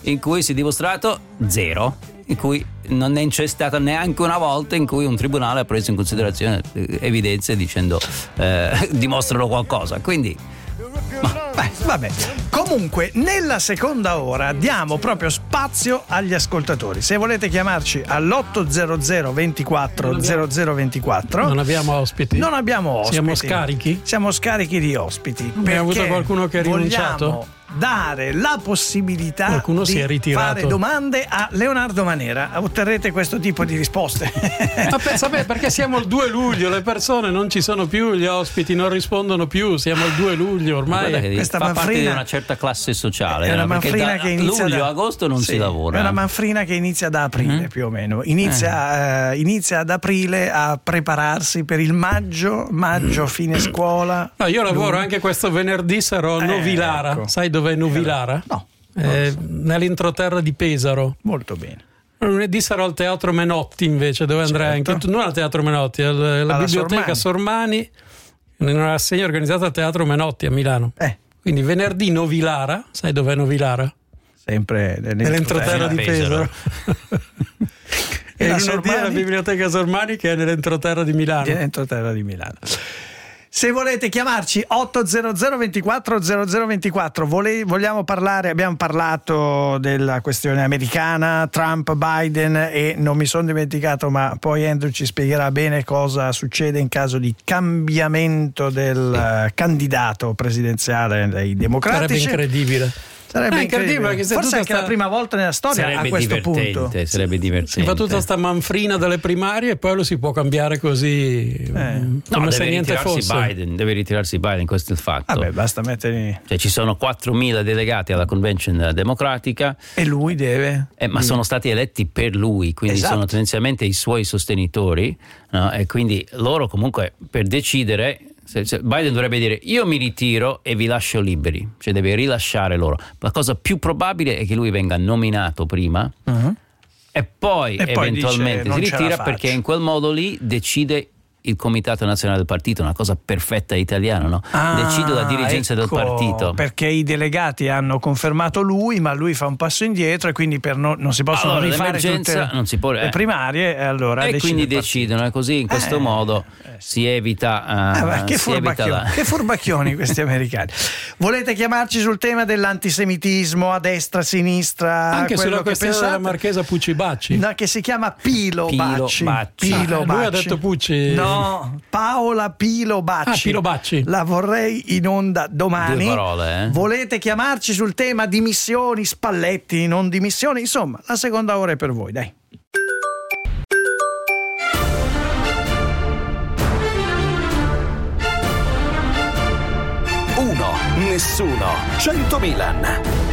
in cui si è dimostrato zero, in cui non c'è stata neanche una volta in cui un tribunale ha preso in considerazione evidenze dicendo dimostrano qualcosa. Quindi vabbè. Comunque nella seconda ora diamo proprio spazio agli ascoltatori. Se volete chiamarci all'800 24 0024. Non abbiamo ospiti. Siamo scarichi di ospiti. Abbiamo avuto qualcuno che ha rinunciato? Dare la possibilità qualcuno di si è ritirato. Fare domande a Leonardo Manera. Otterrete questo tipo di risposte. Ma pensa, perché siamo il 2 luglio, le persone non ci sono più, gli ospiti non rispondono più, siamo il 2 luglio ormai. Questa fa parte di una certa classe sociale. È una manfrina che inizia luglio-agosto non si lavora. È una manfrina che inizia da aprile più o meno. Inizia ad aprile a prepararsi per il maggio, fine scuola. No, io lavoro anche questo venerdì, sarò a Novilara. Ecco. Sai dov'è Novilara? No. Nell'entroterra di Pesaro. Molto bene. Lunedì sarò al Teatro Menotti invece, dove andrai anche tu, non al Teatro Menotti, alla biblioteca Sormani, in una rassegna organizzata al Teatro Menotti a Milano. Quindi venerdì Novilara, sai dov'è Novilara? Sempre nell'entroterra di Pesaro. E lunedì alla biblioteca Sormani, che è nell'entroterra di Milano. Se volete chiamarci 800 24 0024, vogliamo parlare, abbiamo parlato della questione americana, Trump, Biden, e non mi sono dimenticato, ma poi Andrew ci spiegherà bene cosa succede in caso di cambiamento del candidato presidenziale dei democratici. Sarebbe incredibile. Sarebbe incredibile. Forse anche la prima volta nella storia a questo punto. Sarebbe divertente. Si fa tutta sta manfrina delle primarie e poi lo si può cambiare così come se niente fosse. Deve ritirarsi Biden, questo è il fatto. Vabbè, basta metterli. Cioè, ci sono 4.000 delegati alla convention democratica e lui deve. Ma sono stati eletti per lui, quindi sono tendenzialmente i suoi sostenitori, no? E quindi loro comunque per decidere. Biden dovrebbe dire io mi ritiro e vi lascio liberi, cioè deve rilasciare loro. La cosa più probabile è che lui venga nominato prima e poi eventualmente si ritira, perché in quel modo lì decide il Comitato Nazionale del Partito, una cosa perfetta italiana, no? Decide la dirigenza del partito. Perché i delegati hanno confermato lui, ma lui fa un passo indietro e quindi non si possono rifare tutte non si può, le primarie e quindi decidono, e così in questo modo si evita che furbacchioni questi americani. Volete chiamarci sul tema dell'antisemitismo a destra, a sinistra, anche sulla questione della marchesa Pucci Bacci, che si chiama Pilo Bacci. Lui ha detto Pucci. No, Paola Pilo Bacci. Pilo Bacci. La vorrei in onda domani. 2 parole, Volete chiamarci sul tema dimissioni, Spalletti, non dimissioni? Insomma, la seconda ora è per voi, dai. Uno, nessuno, 100 Milan.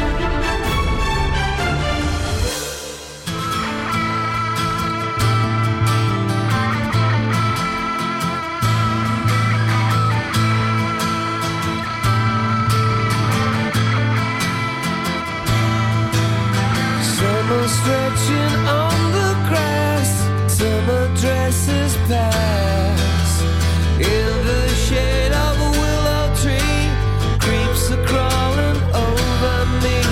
Summer stretching on the grass, summer dresses pass. In the shade of a willow tree, creeps are crawling over me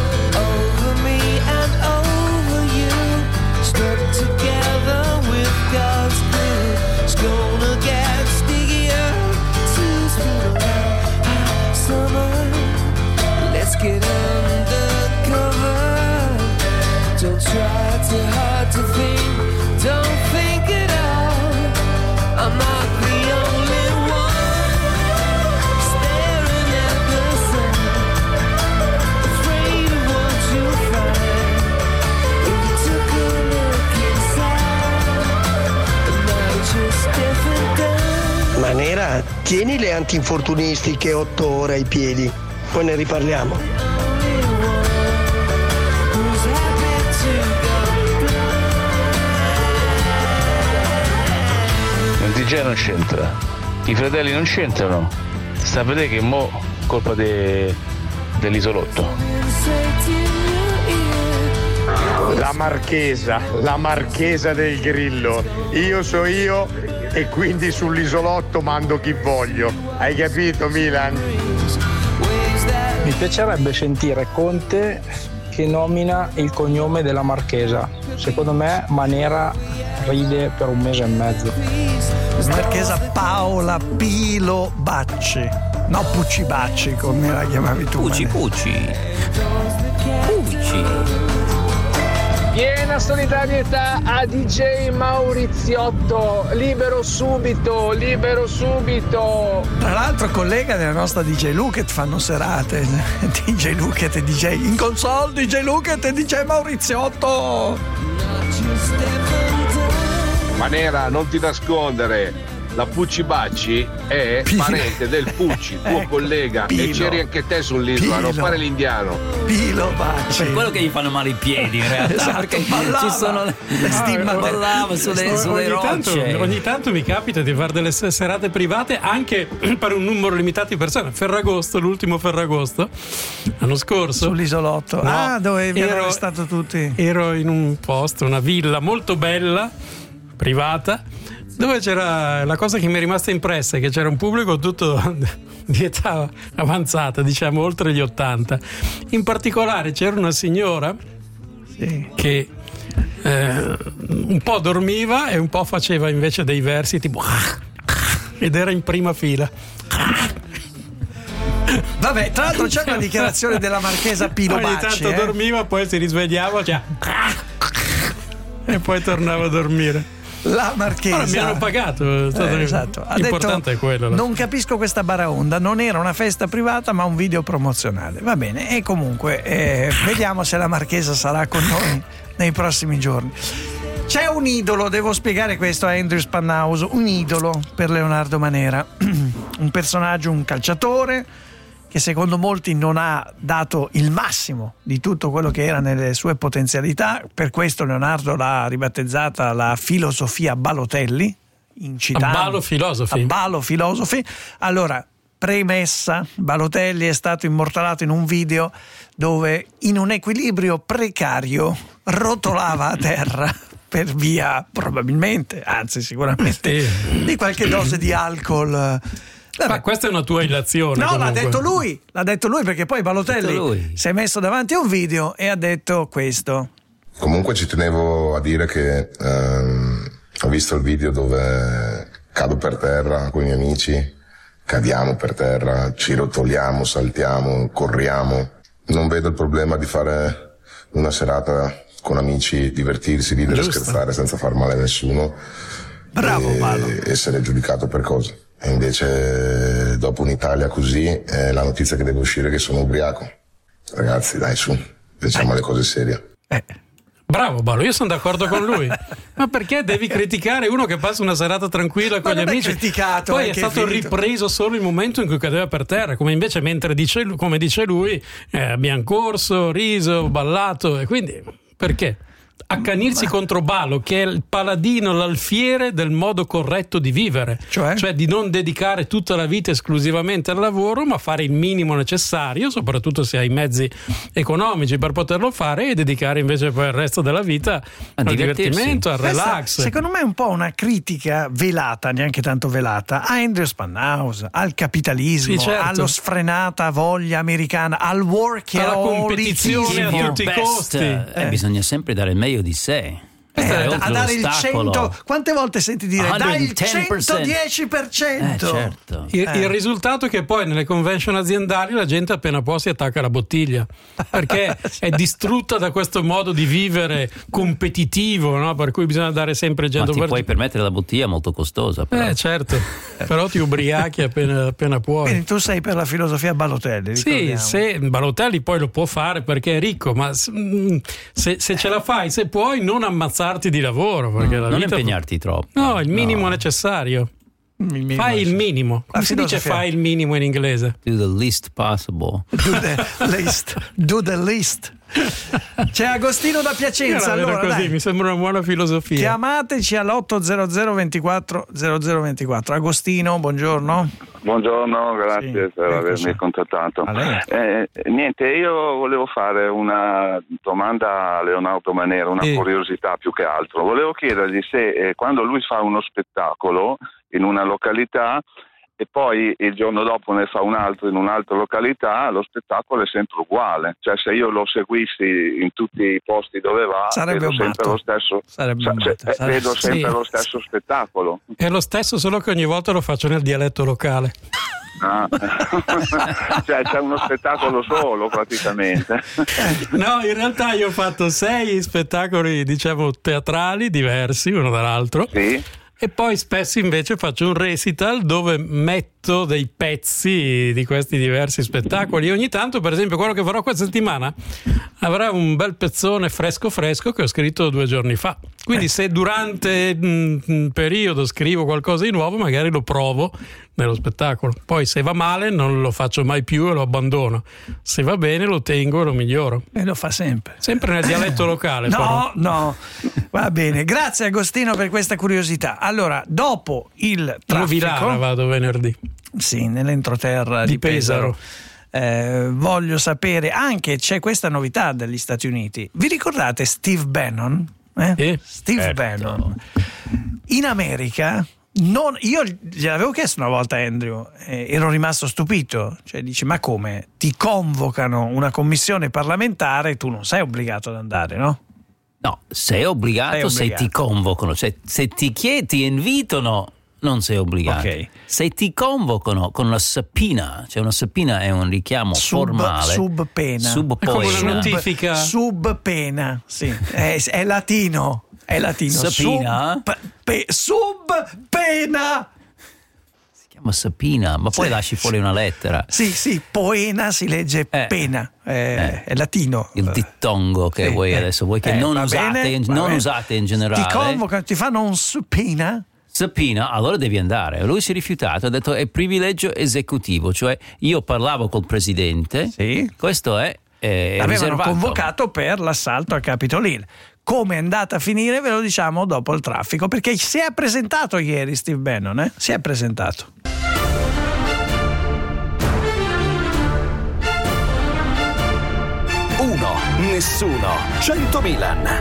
and over you. Stuck together with God's glue, it's gonna get stickier to spin around. Summer, let's get undercover. Don't try too hard to think, don't think it out. I'm not the only one staring at the sun, afraid of what you'll find if you took a look inside. And now just different done. Manera, tieni le antinfortunistiche 8 ore ai piedi, poi ne riparliamo. Il DJ non c'entra, i fratelli non c'entrano, sta a vedere che mo' colpa dell'isolotto. La marchesa del Grillo, io so io e quindi sull'isolotto mando chi voglio, hai capito Milan? Mi piacerebbe sentire Conte che nomina il cognome della marchesa. Secondo me Manera ride per un mese e mezzo. Marchesa Paola Pilo Bacci, no Pucci Bacci come la chiamavi tu. Pucci. Piena solidarietà a DJ Mauriziotto, libero subito. Tra l'altro collega della nostra DJ Luket, fanno serate DJ Luket e DJ in console, DJ Luket e DJ Mauriziotto. Manera, non ti nascondere, la Pucci Bacci è parente del Pucci, tuo collega, Pilo. e c'eri anche te sull'isola, non fare l'indiano. Pilo Bacci. Per quello che gli fanno male i piedi in realtà, Esatto, perché ballava. ci sono le stimmate, ballava sulle rocce. Ogni tanto mi capita di fare delle serate private anche per un numero limitato di persone. Ferragosto, l'ultimo Ferragosto, l'anno scorso, sull'isolotto. No, dove vi hanno arrestato tutti? Ero in un posto, una villa molto bella, privata, dove c'era la cosa che mi è rimasta impressa, è che c'era un pubblico tutto di età avanzata, diciamo oltre gli 80. In particolare c'era una signora che un po' dormiva e un po' faceva invece dei versi tipo ed era in prima fila. Vabbè, tra l'altro c'è una dichiarazione della marchesa Pilo Bacci. Ogni tanto dormiva, poi si risvegliava, e poi tornava a dormire. La marchesa. Allora, mi hanno pagato. Esatto. Ha L'importante detto, è quello. Non capisco questa baraonda, non era una festa privata ma un video promozionale. Va bene, e comunque vediamo se la marchesa sarà con noi nei prossimi giorni. C'è un idolo, devo spiegare questo a Andrew Spannaus, un idolo per Leonardo Manera, un personaggio, un calciatore che secondo molti non ha dato il massimo di tutto quello che era nelle sue potenzialità. Per questo Leonardo l'ha ribattezzata la filosofia Balotelli, incitando Balo Filosofi. Allora, premessa, Balotelli è stato immortalato in un video dove in un equilibrio precario rotolava a terra per via probabilmente, anzi sicuramente, di qualche dose di alcol. Ma questa è una tua illazione. No, comunque. l'ha detto lui perché poi Balotelli si è messo davanti a un video e ha detto questo. Comunque ci tenevo a dire che ho visto il video dove cado per terra con i miei amici, cadiamo per terra, ci rotoliamo, saltiamo, corriamo. Non vedo il problema di fare una serata con amici, divertirsi, ridere, scherzare senza far male a nessuno. Bravo, e essere giudicato per cose. E invece dopo un'Italia così la notizia che deve uscire è che sono ubriaco. Ragazzi, dai, su, pensiamo alle cose serie. Bravo Balo, io sono d'accordo con lui. Ma perché devi criticare uno che passa una serata tranquilla con gli amici? Poi è stato ripreso solo il momento in cui cadeva per terra, come invece mentre come dice lui abbiamo corso, riso, ballato, e quindi perché? Accanirsi contro Balo, che è il paladino, l'alfiere del modo corretto di vivere, cioè di non dedicare tutta la vita esclusivamente al lavoro, ma fare il minimo necessario, soprattutto se hai mezzi economici per poterlo fare, e dedicare invece poi il resto della vita al divertimento, al relax. Secondo me è un po' una critica velata, neanche tanto velata, a Andrew Spannaus, al capitalismo, allo sfrenata voglia americana, al alla competizione a tutti i costi. Bisogna sempre dare il meglio di sé. A dare il 100. Quante volte senti dire dai il 110%? Certo. Il risultato è che poi nelle convention aziendali la gente appena può si attacca alla bottiglia, perché è distrutta da questo modo di vivere competitivo, no? Per cui bisogna dare sempre il 100%. Ma ti puoi permettere la bottiglia molto costosa, però. Certo, però ti ubriachi appena puoi. Quindi tu sei per la filosofia Balotelli? Sì, se Balotelli poi lo può fare perché è ricco, ma se ce la fai, se puoi, non ammazzare di lavoro, perché la non vita impegnarti troppo. No, il minimo necessario. Fai il minimo. Come si dice fai il minimo in inglese? Do the least possible. Do the least. C'è Agostino da Piacenza. Allora, così, mi sembra una buona filosofia. Chiamateci all'800 24 0024. Agostino, buongiorno. Buongiorno, grazie per avermi contattato. Niente, io volevo fare una domanda a Leonardo Manera, una curiosità più che altro. Volevo chiedergli se quando lui fa uno spettacolo in una località e poi il giorno dopo ne fa un altro in un'altra località, lo spettacolo è sempre uguale. Cioè, se io lo seguissi in tutti i posti dove va, vedo sempre lo stesso, vedo sempre lo stesso spettacolo. È lo stesso, solo che ogni volta lo faccio nel dialetto locale. Ah. Cioè c'è uno spettacolo solo praticamente. No, in realtà io ho fatto 6 spettacoli, diciamo, teatrali diversi uno dall'altro. Sì. E poi spesso invece faccio un recital dove metto dei pezzi di questi diversi spettacoli. Ogni tanto, per esempio, quello che farò questa settimana avrà un bel pezzone fresco che ho scritto 2 giorni fa. Quindi se durante un periodo scrivo qualcosa di nuovo, magari lo provo nello spettacolo. Poi se va male non lo faccio mai più e lo abbandono. Se va bene lo tengo e lo miglioro. E lo fa sempre. Sempre nel dialetto locale. No, va bene. Grazie Agostino per questa curiosità. Allora, dopo il traffico... Villara vado venerdì. Sì, nell'entroterra di Pesaro. Voglio sapere anche, c'è questa novità dagli Stati Uniti. Vi ricordate Steve Bannon? Steve Bannon. In America... io gliel'avevo chiesto una volta a Andrew, ero rimasto stupito, cioè dice: ma come, ti convocano una commissione parlamentare, tu non sei obbligato ad andare, no? No, sei obbligato se ti convocano, cioè se ti invitano non sei obbligato. Okay. Se ti convocano con una subpoena, cioè una subpoena è un richiamo formale. Subpena. Notifica. Subpena, sì, è latino. È latino. Subpena? Subpena. Si chiama subpena, ma poi lasci fuori una lettera. Sì, poena si legge pena. È latino. Il dittongo che vuoi adesso, vuoi che non usate in generale. Ti convocano, ti fanno un subpoena. Subpoena, allora devi andare. Lui si è rifiutato, ha detto è privilegio esecutivo, cioè io parlavo col presidente, questo è avevano riservato. Convocato per l'assalto a Capitol Hill. Come è andata a finire ve lo diciamo dopo il traffico, perché si è presentato ieri Steve Bannon, si è presentato. Uno, nessuno, 100 Milan.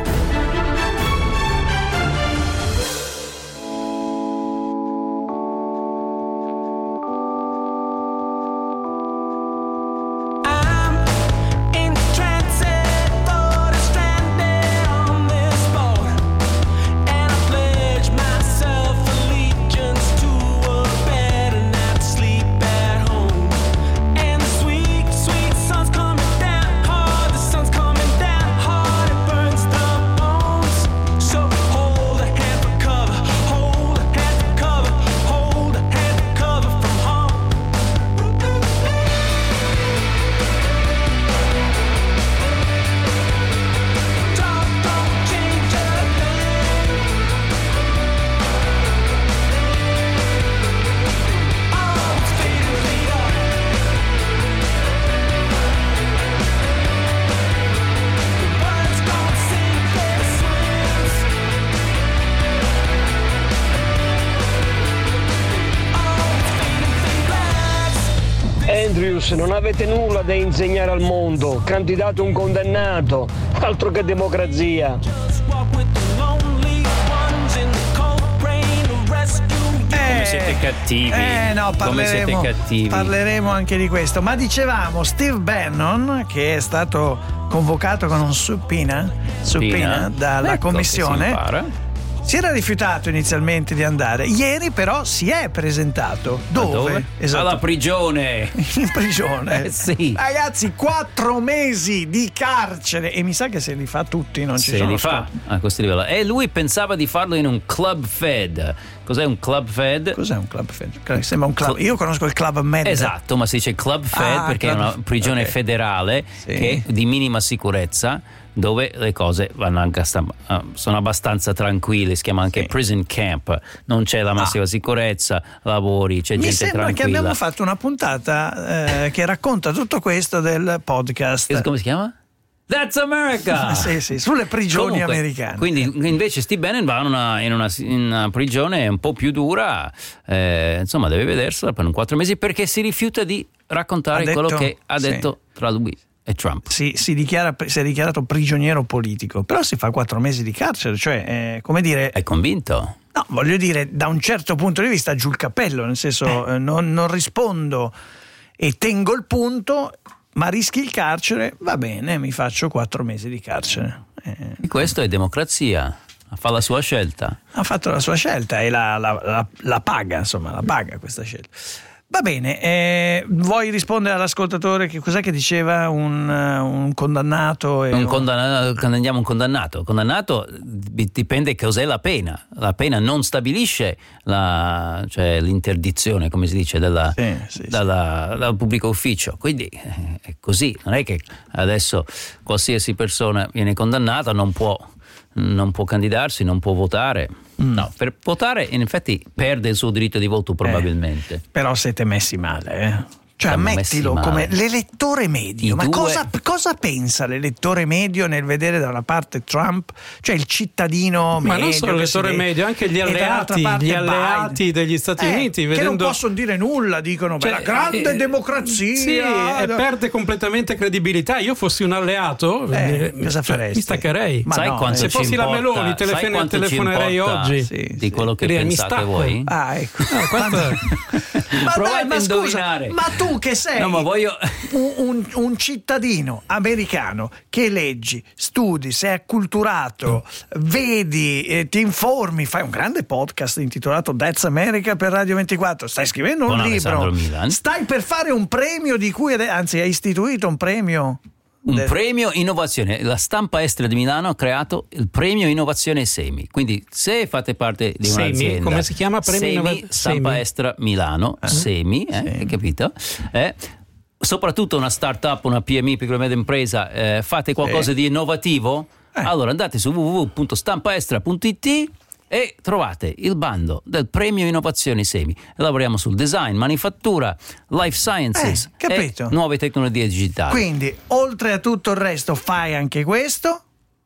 Se non avete nulla da insegnare al mondo, candidato un condannato, altro che democrazia. Come siete cattivi. No, parleremo anche di questo. Ma dicevamo, Steve Bannon, che è stato convocato con un subpoena dalla commissione, si era rifiutato inizialmente di andare. Ieri però si è presentato. Dove? Esatto. Alla prigione. In prigione. Sì. Ragazzi, 4 mesi di carcere. E mi sa che se li fa tutti, non ci sono. Se li fa a questo livello. E lui pensava di farlo in un club fed. Cos'è un club fed? Cos'è un club fed? Sembra un club. Io conosco il club med. Esatto, ma si dice club fed perché è una prigione federale che è di minima sicurezza, dove le cose vanno anche sono abbastanza tranquille, si chiama anche prison camp, non c'è la massima sicurezza, lavori, c'è gente tranquilla. Mi sembra che abbiamo fatto una puntata che racconta tutto questo del podcast. Come si chiama? That's America! sì, sulle prigioni americane. Quindi invece Steve Bannon va in una prigione un po' più dura, insomma deve vedersela per 4 mesi perché si rifiuta di raccontare quello che ha detto tra lui. è Trump. Si è dichiarato prigioniero politico, però si fa 4 mesi di carcere, cioè come dire. È convinto? No, voglio dire, da un certo punto di vista giù il cappello, nel senso non rispondo e tengo il punto, ma rischi il carcere, va bene, mi faccio 4 mesi di carcere. E questo è democrazia. Fa la sua scelta. Ha fatto la sua scelta e la paga, insomma, la paga questa scelta. Va bene, vuoi rispondere all'ascoltatore che cos'è che diceva un condannato? Condanniamo un condannato. Condannato dipende cos'è la pena. La pena non stabilisce cioè l'interdizione, come si dice, dal pubblico ufficio. Quindi è così. Non è che adesso qualsiasi persona viene condannata non può candidarsi, non può votare. No, per votare in effetti perde il suo diritto di voto probabilmente. Però siete messi male, Cioè ammettilo come l'elettore medio. Ma cosa pensa l'elettore medio nel vedere da una parte Trump, cioè il cittadino medio? Ma non solo l'elettore medio, anche gli alleati degli Stati Uniti. Che non possono dire nulla, dicono la grande democrazia. Sì, e perde completamente credibilità. Io fossi un alleato, cosa faresti? Mi staccherei. Sai quanto se fossi la Meloni telefonerei oggi. Di quello che pensate voi? Ecco. Provate a indovinare. Ma tu che sei un cittadino americano che leggi, studi, sei acculturato, vedi, ti informi, fai un grande podcast intitolato That's America per Radio 24, stai scrivendo un libro, stai per fare un premio di cui anzi hai istituito un premio. Un premio innovazione. La Stampa Estera di Milano ha creato il premio innovazione SEMI. Quindi se fate parte di un'azienda, come si chiama? Premio Stampa Estera Milano, SEMI, hai capito? Soprattutto una startup, una PMI, piccola e media impresa, fate qualcosa di innovativo? Allora andate su www.stampaestra.it e trovate il bando del premio innovazione SEMI. Lavoriamo sul design, manifattura, life sciences e nuove tecnologie digitali. Quindi oltre a tutto il resto fai anche questo,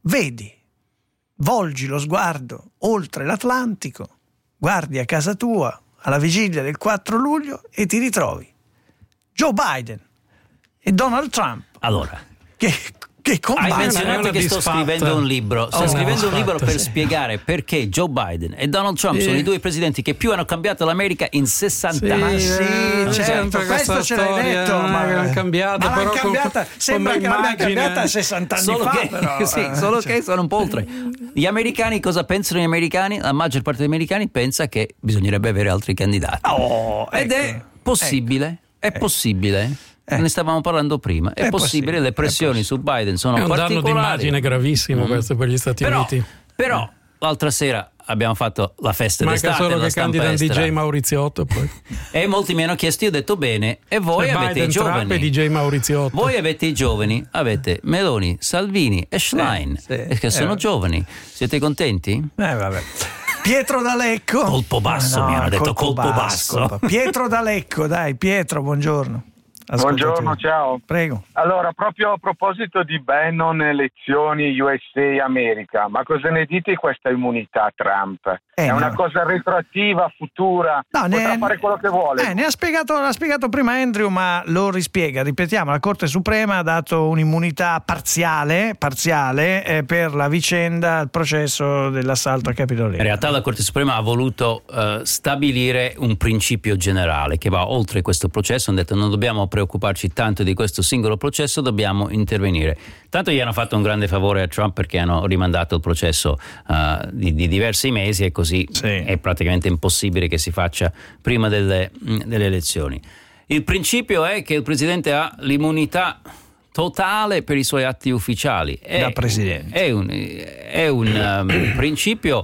volgi lo sguardo oltre l'Atlantico, guardi a casa tua alla vigilia del 4 luglio e ti ritrovi Joe Biden e Donald Trump. Allora, che hai menzionato che sto scrivendo un libro. Sto scrivendo un libro per spiegare perché Joe Biden e Donald Trump sono i due presidenti che più hanno cambiato l'America in 60 anni. Certo, questo ce l'hai detto, ma l'hanno cambiata, però sembra che l'abbiano cambiata 60 anni fa. Solo che sono un po' oltre. Gli americani cosa pensano gli americani? La maggior parte degli americani pensa che bisognerebbe avere altri candidati. Ed è possibile. È possibile. Ne stavamo parlando prima. È possibile, le pressioni su Biden sono particolari. È un danno d'immagine gravissimo questo per gli Stati Uniti. Però l'altra sera abbiamo fatto la festa d'estate. Manca solo che candidano DJ Mauriziotto poi. E molti mi hanno chiesto, io ho detto bene, e voi avete Biden, i giovani. Trump e DJ Mauriziotto. Voi avete i giovani, avete Meloni, Salvini e Schlein, che sono giovani. Siete contenti? Vabbè. Pietro D'Alecco. Colpo basso, mi hanno detto colpo basso. Pietro D'Alecco, dai, Pietro, buongiorno. Buongiorno, ciao. Prego. Allora, proprio a proposito di Bannon, elezioni USA America, ma cosa ne dite di questa immunità Trump? È una cosa retroattiva, futura, potrà fare quello che vuole. L'ha spiegato prima Andrew, ma lo rispiega. Ripetiamo, la Corte Suprema ha dato un'immunità parziale per la vicenda, il processo dell'assalto a Capitol Hill. In realtà la Corte Suprema ha voluto stabilire un principio generale che va oltre questo processo. Hanno detto non dobbiamo preoccuparci tanto di questo singolo processo, dobbiamo intervenire. Tanto gli hanno fatto un grande favore a Trump perché hanno rimandato il processo di diversi mesi e così è praticamente impossibile che si faccia prima delle elezioni. Il principio è che il presidente ha l'immunità totale per i suoi atti ufficiali. Da presidente. È un principio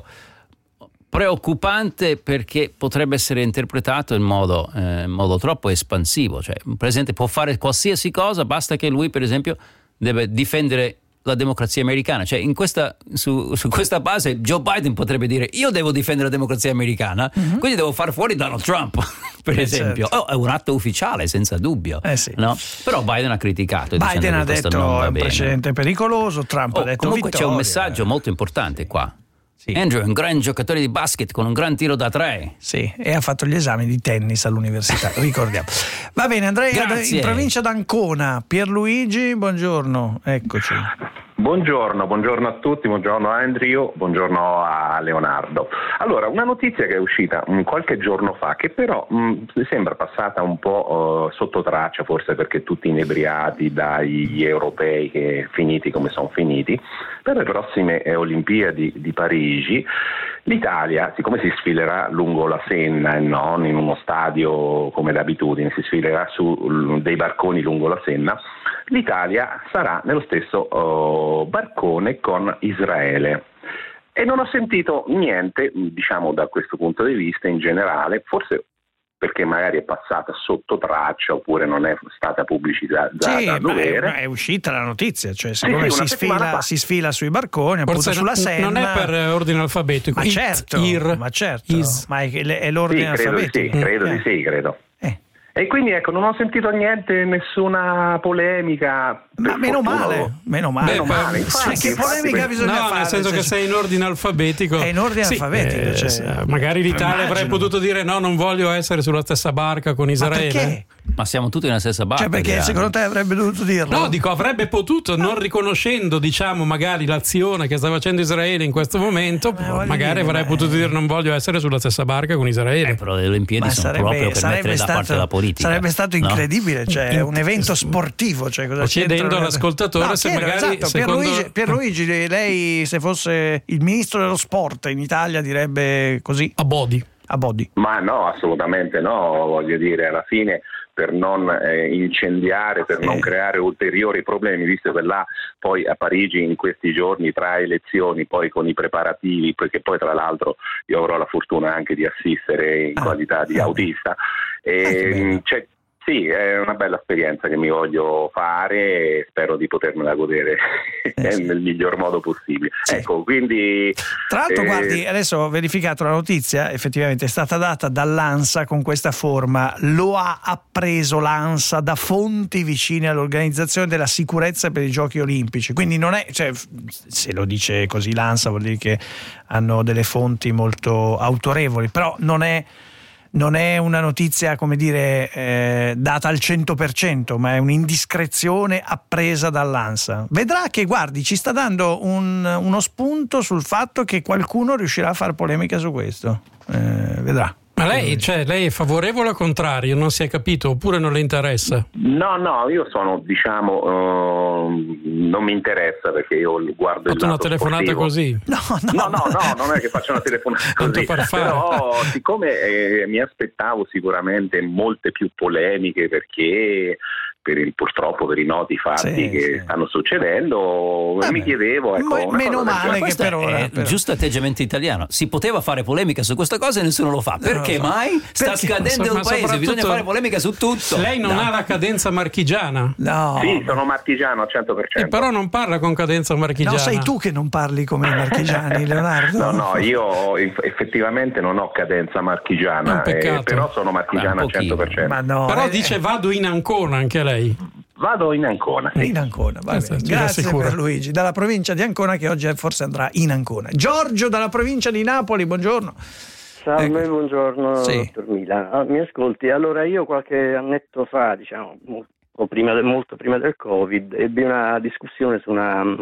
preoccupante perché potrebbe essere interpretato in modo troppo espansivo. Cioè, un presidente può fare qualsiasi cosa, basta che lui, per esempio, deve difendere la democrazia americana. Cioè, su questa base Joe Biden potrebbe dire io devo difendere la democrazia americana, quindi devo far fuori Donald Trump, per esempio. Certo. È un atto ufficiale, senza dubbio. No? Però Biden ha criticato. Biden ha detto è un precedente pericoloso, Trump ha detto comunque vittoria. C'è un messaggio molto importante qua. Sì. Andrew è un gran giocatore di basket con un gran tiro da 3. Sì, e ha fatto gli esami di tennis all'università, ricordiamo. Va bene, andrei in provincia d'Ancona. Pierluigi, buongiorno, eccoci. Buongiorno a tutti, buongiorno a Andrew, buongiorno a Leonardo. Allora, una notizia che è uscita qualche giorno fa, che però sembra passata un po' sotto traccia, forse perché tutti inebriati dagli europei che finiti come sono finiti. Per le prossime Olimpiadi di Parigi l'Italia, siccome si sfilerà lungo la Senna e non in uno stadio come d'abitudine, si sfilerà su dei barconi lungo la Senna, l'Italia sarà nello stesso barcone con Israele. E non ho sentito niente, diciamo, da questo punto di vista in generale, forse perché magari è passata sotto traccia oppure non è stata pubblicizzata a dovere. È uscita la notizia, cioè secondo me si sfila sui barconi, appunto sulla Senna. Non è per ordine alfabetico. Ma certo, ma è l'ordine alfabetico. Credo. E quindi ecco, non ho sentito niente, nessuna polemica. Ma meno male. Infatti, che polemica bisogna fare? Nel senso che sei in ordine alfabetico. È in ordine alfabetico. Cioè, magari l'Italia avrebbe potuto dire no, non voglio essere sulla stessa barca con Israele. Ma perché? Ma siamo tutti nella stessa barca. Cioè, perché secondo te avrebbe dovuto dirlo? No, dico avrebbe potuto, non riconoscendo, diciamo, magari l'azione che sta facendo Israele in questo momento, magari avrebbe potuto dire non voglio essere sulla stessa barca con Israele. Però le Olimpiadi sono proprio per mettere da parte la politica. Sarebbe stato incredibile, cioè un evento sportivo. Cioè, cosa chiedendo all'ascoltatore se magari Pierluigi, lei se fosse il ministro dello sport in Italia direbbe così? A Bodi. Ma no, assolutamente no, voglio dire, alla fine per non incendiare, per non creare ulteriori problemi, visto che là poi a Parigi in questi giorni tra elezioni, poi con i preparativi, perché poi tra l'altro io avrò la fortuna anche di assistere in qualità di autista, sì, è una bella esperienza che mi voglio fare e spero di potermela godere nel miglior modo possibile. Sì. Ecco, quindi... Tra l'altro, guardi, adesso ho verificato la notizia, effettivamente è stata data dall'ANSA con questa forma, lo ha appreso l'ANSA da fonti vicine all'Organizzazione della Sicurezza per i Giochi Olimpici, quindi non è, cioè, se lo dice così l'ANSA vuol dire che hanno delle fonti molto autorevoli, però non è una notizia, come dire, data al 100%, ma è un'indiscrezione appresa dall'ANSA. Vedrà che, guardi, ci sta dando uno spunto sul fatto che qualcuno riuscirà a fare polemica su questo. Vedrà. Ma lei è favorevole o contrario? Non si è capito, oppure non le interessa? No, io sono, diciamo, non mi interessa perché io guardo il lato una telefonata sportivo. Così? No, non è che faccio una telefonata così. Però siccome mi aspettavo sicuramente molte più polemiche perché purtroppo per i noti fatti che stanno succedendo, mi chiedevo, ecco, meno male che per ora è giusto atteggiamento italiano. Si poteva fare polemica su questa cosa e nessuno lo fa. Perché mai? Sta scadendo il paese, bisogna fare polemica su tutto. Lei non ha la cadenza marchigiana? No. Sì, sono marchigiano al 100%. Però non parla con cadenza marchigiana. No, sei tu che non parli come i marchigiani, Leonardo. No, io effettivamente non ho cadenza marchigiana, però sono marchigiano al 100%. Ma no, però dice vado in Ancona anche lei. Vado in Ancona. Sì. In Ancona, va bene. Grazie per Luigi, dalla provincia di Ancona, che oggi forse andrà in Ancona. Giorgio dalla provincia di Napoli, buongiorno. Salve, buongiorno, dottor Mila. Mi ascolti, allora io qualche annetto fa, diciamo, molto prima del Covid, ebbi una discussione su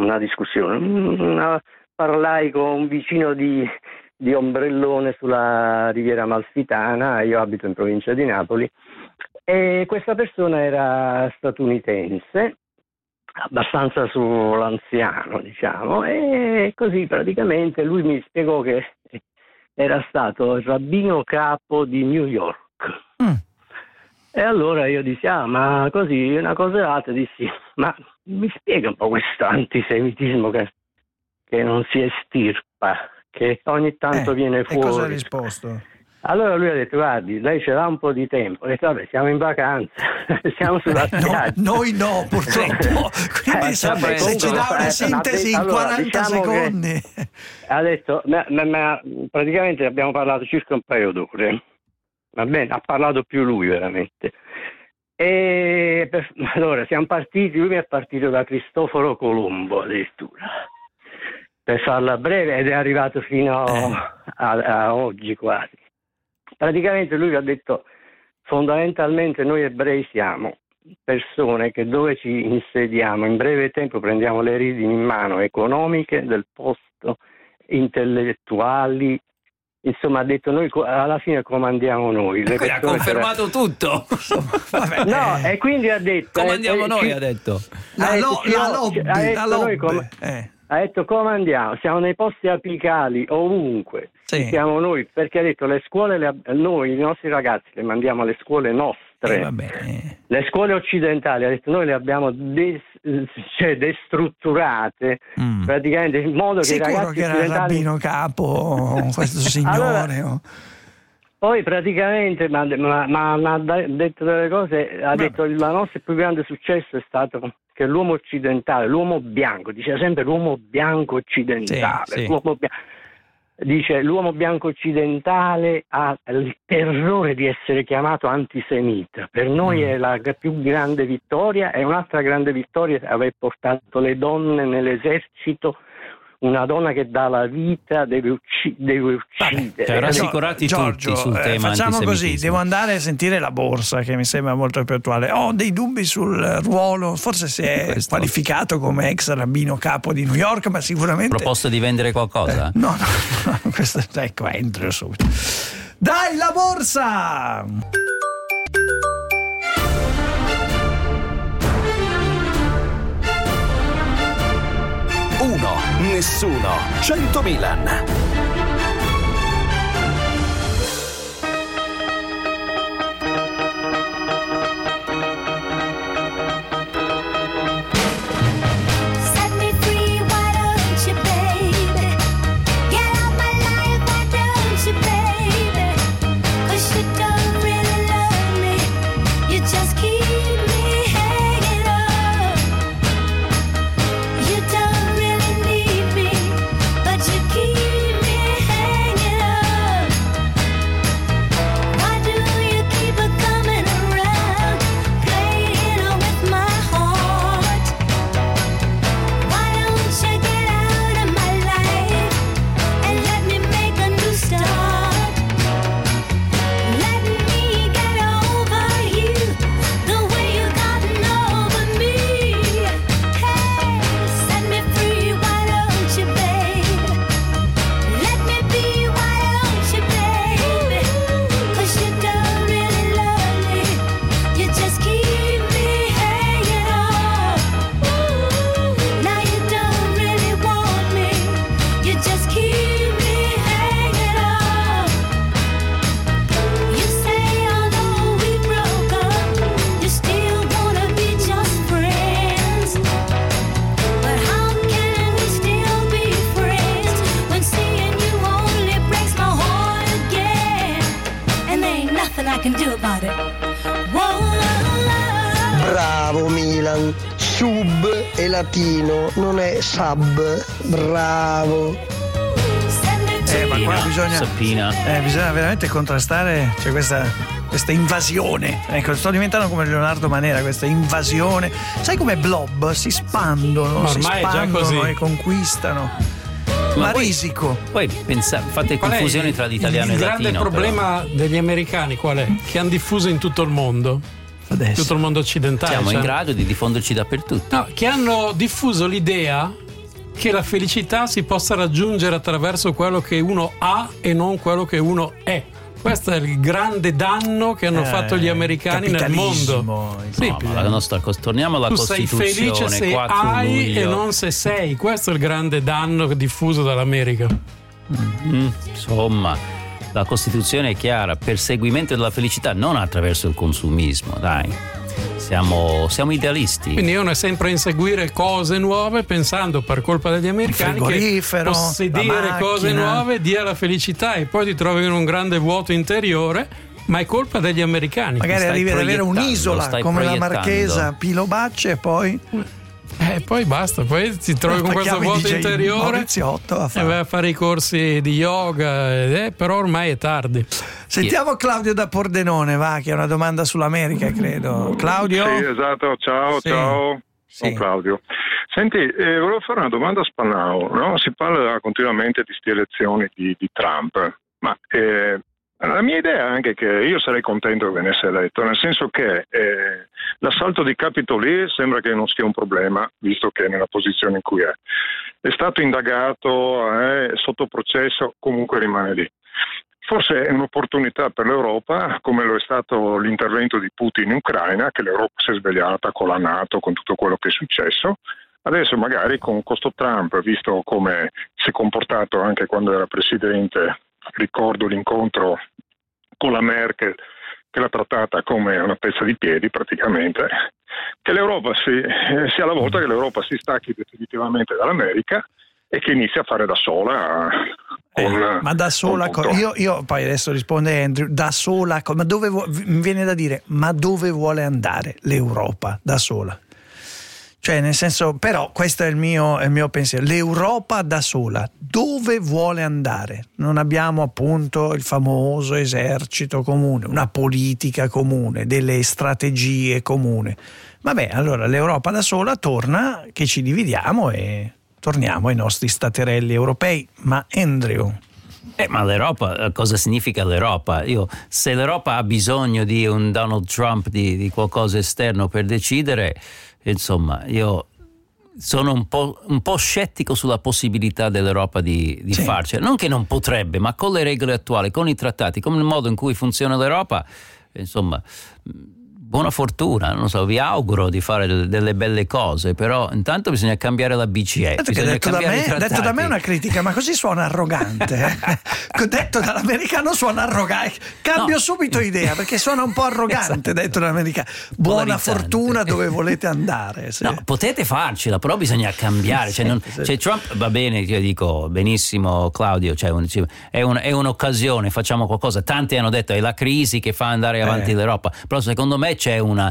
parlai con un vicino di Ombrellone sulla Riviera Amalfitana, io abito in provincia di Napoli, e questa persona era statunitense, abbastanza sull'anziano, diciamo, e così praticamente lui mi spiegò che era stato il rabbino capo di New York. E allora io dissi, ma così, una cosa e l'altra, dissi, ma mi spiega un po' questo antisemitismo che non si estirpa, che ogni tanto viene fuori. E cosa ha risposto? Allora lui ha detto, guardi, lei ce l'ha un po' di tempo. Ho detto, vabbè, siamo in vacanza, siamo sulla spiaggia. Noi no, purtroppo. Quindi se ci dà una sintesi in 40 secondi. Ha detto, ma praticamente abbiamo parlato circa un paio d'ore. Va bene, ha parlato più lui veramente. E allora siamo partiti, lui mi è partito da Cristoforo Colombo addirittura. per farla breve, ed è arrivato fino a oggi quasi. Praticamente lui ha detto: fondamentalmente noi ebrei siamo persone che dove ci insediamo in breve tempo prendiamo le redini in mano economiche del posto, intellettuali, insomma ha detto noi alla fine comandiamo noi. Ha confermato tutto. No, e quindi ha detto comandiamo noi, ha detto la lobby. Ha detto comandiamo, siamo nei posti apicali ovunque, siamo noi, perché ha detto le scuole noi i nostri ragazzi le mandiamo alle scuole nostre, le scuole occidentali, ha detto noi le abbiamo destrutturate praticamente, in modo che i ragazzi che era il rabbino capo questo signore. Allora, poi praticamente ma ha detto delle cose, ha detto il nostro più grande successo è stato che l'uomo occidentale, l'uomo bianco, diceva sempre l'uomo bianco occidentale, dice l'uomo bianco occidentale ha il terrore di essere chiamato antisemita. Per noi è la più grande vittoria, e un'altra grande vittoria è aver portato le donne nell'esercito. Una donna che dà la vita deve uccidere. Cioè, rassicurati Giorgio, tutti sul tema facciamo antisemitismo. così, devo andare a sentire La Borsa, che mi sembra molto più attuale. Ho dei dubbi sul ruolo, forse si è qualificato come ex rabbino capo di New York, ma sicuramente... Proposto di vendere qualcosa? No, questo, ecco, entro subito. Dai, La Borsa! Nessuno. 100 Milan. Bravo Milan, sub è latino, non è sub, bravo. Ma qua bisogna veramente contrastare, cioè questa invasione. Ecco, sto diventando come Leonardo Manera, questa invasione. Sai come Blob? Si espandono e conquistano. Ma risico. Poi fate confusione tra l'italiano e il latino. Il grande problema degli americani qual è? Che hanno diffuso in tutto il mondo. Adesso. Tutto il mondo occidentale. Siamo in grado di diffonderci dappertutto. No, che hanno diffuso l'idea che la felicità si possa raggiungere attraverso quello che uno ha e non quello che uno è. Questo è il grande danno che hanno fatto gli americani nel mondo. Sì, torniamo alla Costituzione. Tu sei felice se 4 hai luglio. e non se sei. Questo è il grande danno diffuso dall'America. Insomma, la Costituzione è chiara: perseguimento della felicità non attraverso il consumismo, dai. Siamo idealisti. Quindi uno è sempre a inseguire cose nuove, pensando per colpa degli americani che possedere cose nuove dia la felicità, e poi ti trovi in un grande vuoto interiore, ma è colpa degli americani. Magari arrivi ad avere un'isola come la Marchesa, Pilo Bacci, e poi poi basta, poi ti trovi con questo vuoto interiore e vai a fare i corsi di yoga, però ormai è tardi. Sentiamo Claudio da Pordenone, va, che è una domanda sull'America, credo. Claudio? Sì, esatto, ciao. Sì. Sono Claudio. Senti, volevo fare una domanda a Spannau, no? Si parla continuamente di queste elezioni di Trump, ma la mia idea è anche che io sarei contento che venisse eletto, nel senso che l'assalto di Capitol Hill sembra che non sia un problema, visto che è nella posizione in cui è. È stato indagato, è sotto processo, comunque rimane lì. Forse è un'opportunità per l'Europa, come lo è stato l'intervento di Putin in Ucraina, che l'Europa si è svegliata con la NATO, con tutto quello che è successo. Adesso magari con questo Trump, visto come si è comportato anche quando era presidente, ricordo l'incontro con la Merkel, che l'ha trattata come una pezza di piedi praticamente, che l'Europa sia la volta che l'Europa si stacchi definitivamente dall'America e che inizi a fare da sola. Ma da sola, io poi adesso risponde Andrew, da sola, ma mi viene da dire, ma dove vuole andare l'Europa da sola? Cioè, nel senso, però questo è il mio pensiero. L'Europa da sola dove vuole andare? Non abbiamo appunto il famoso esercito comune, una politica comune, delle strategie comuni. Vabbè, allora l'Europa da sola torna che ci dividiamo e torniamo ai nostri staterelli europei. Ma Andrew, ma l'Europa, cosa significa l'Europa? Se l'Europa ha bisogno di un Donald Trump, di qualcosa esterno per decidere, insomma, io sono un po' scettico sulla possibilità dell'Europa di farcela. Non che non potrebbe, ma con le regole attuali, con i trattati, con il modo in cui funziona l'Europa, insomma, buona fortuna, non so, vi auguro di fare delle belle cose, però intanto bisogna cambiare la BCE. Detto da me è una critica, ma così suona arrogante. Detto dall'americano suona arrogante. Cambio subito idea, perché suona un po' arrogante, detto dall'americano. Buona fortuna dove volete andare. Sì. No, potete farcela, però bisogna cambiare. Cioè, Trump va bene, io dico benissimo Claudio, è un'occasione, facciamo qualcosa. Tanti hanno detto è la crisi che fa andare avanti l'Europa, però secondo me c'è una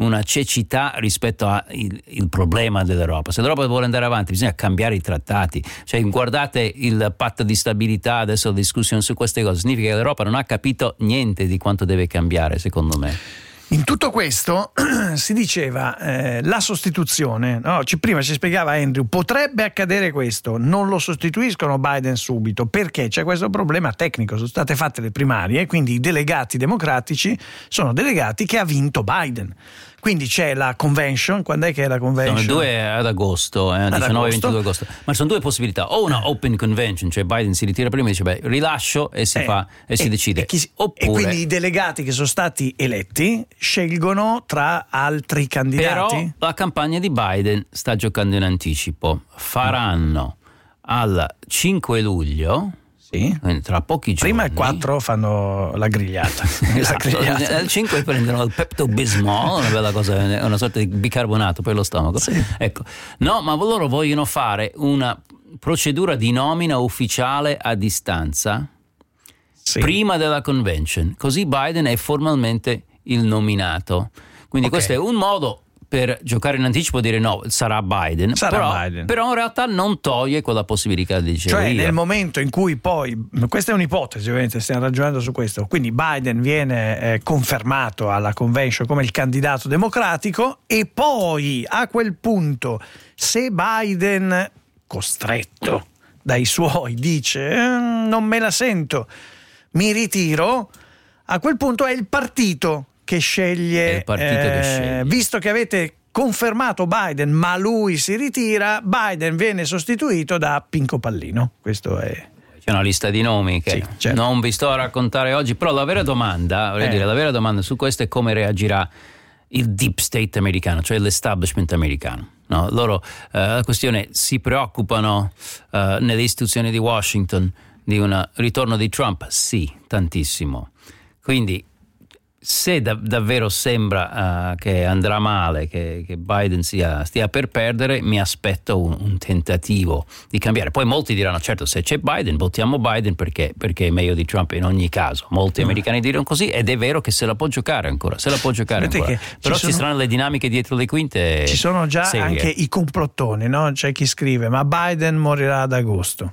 cecità rispetto al problema dell'Europa. Se l'Europa vuole andare avanti bisogna cambiare i trattati. Cioè, guardate il patto di stabilità, adesso la discussione su queste cose, significa che l'Europa non ha capito niente di quanto deve cambiare, secondo me. In tutto questo si diceva la sostituzione, no? Prima ci spiegava Andrew, potrebbe accadere questo, non lo sostituiscono Biden subito perché c'è questo problema tecnico, sono state fatte le primarie, quindi i delegati democratici sono delegati che ha vinto Biden. Quindi c'è la convention, quando è che è la convention? Sono 2 ad agosto, 19-22 agosto. Ma sono 2 possibilità, o una open convention, cioè Biden si ritira prima e dice rilascio e si fa e si decide. E quindi i delegati che sono stati eletti scelgono tra altri candidati. Però la campagna di Biden sta giocando in anticipo. Faranno al 5 luglio. Sì. Tra pochi giorni. Prima il 4 fanno la grigliata. Esatto. Al 5 prendono il Pepto-Bismol, una bella cosa, una sorta di bicarbonato per lo stomaco. Sì. Ecco. No, ma loro vogliono fare una procedura di nomina ufficiale a distanza prima della convention. Così Biden è formalmente il nominato. Quindi questo è un modo per giocare in anticipo e dire no, sarà Biden. Però in realtà non toglie quella possibilità di dire nel momento in cui poi, questa è un'ipotesi, ovviamente stiamo ragionando su questo, quindi Biden viene confermato alla convention come il candidato democratico e poi a quel punto se Biden, costretto dai suoi, dice non me la sento, mi ritiro, a quel punto è il partito che sceglie, visto che avete confermato Biden ma lui si ritira, Biden viene sostituito da Pinco Pallino. Questo è... C'è una lista di nomi che non vi sto a raccontare oggi, però la vera domanda, la vera domanda su questo è come reagirà il deep state americano, cioè l'establishment americano. No, loro la questione, si preoccupano nelle istituzioni di Washington di un ritorno di Trump? Sì, tantissimo. Quindi se davvero sembra che andrà male, che Biden stia per perdere, mi aspetto un tentativo di cambiare. Poi molti diranno certo, se c'è Biden votiamo Biden perché è meglio di Trump in ogni caso. Molti americani dicono così ed è vero che se la può giocare ancora, però ci saranno le dinamiche dietro le quinte. Ci sono già serie. Anche i complottoni, no? C'è chi scrive ma Biden morirà ad agosto.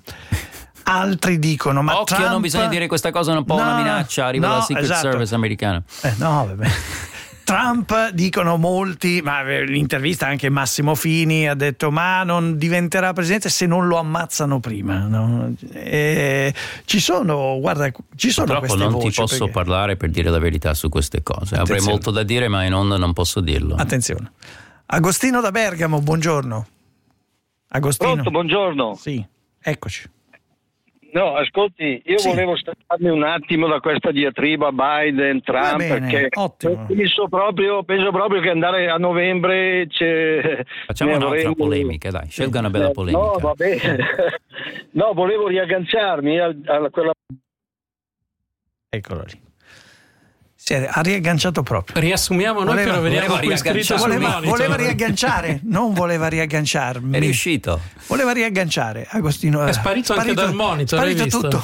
Altri dicono ma occhio, Trump... non bisogna dire questa cosa, è un po' una minaccia, arriva la Secret Service americana. No, vabbè. Trump, dicono molti, ma l'intervista anche Massimo Fini ha detto ma non diventerà presidente se non lo ammazzano prima, no? Ci sono Purtroppo queste non voci, ti posso parlare per dire la verità su queste cose. Attenzione. Avrei molto da dire, ma in onda non posso dirlo. Attenzione. Agostino da Bergamo, buongiorno. Agostino. Pronto, buongiorno. Sì, eccoci. No, ascolti, io volevo staccarmi un attimo da questa diatriba Biden-Trump, perché penso proprio che andare a novembre facciamo un'altra polemica, dai, scelga una bella polemica. No, va bene. No, volevo riagganciarmi a quella... Eccolo lì. Si ha riagganciato proprio. Riassumiamo noi che lo vediamo qui scritto sul monitor. Voleva riagganciare, non voleva riagganciarmi. È riuscito. Voleva riagganciare. Agostino è sparito anche dal monitor. È sparito tutto.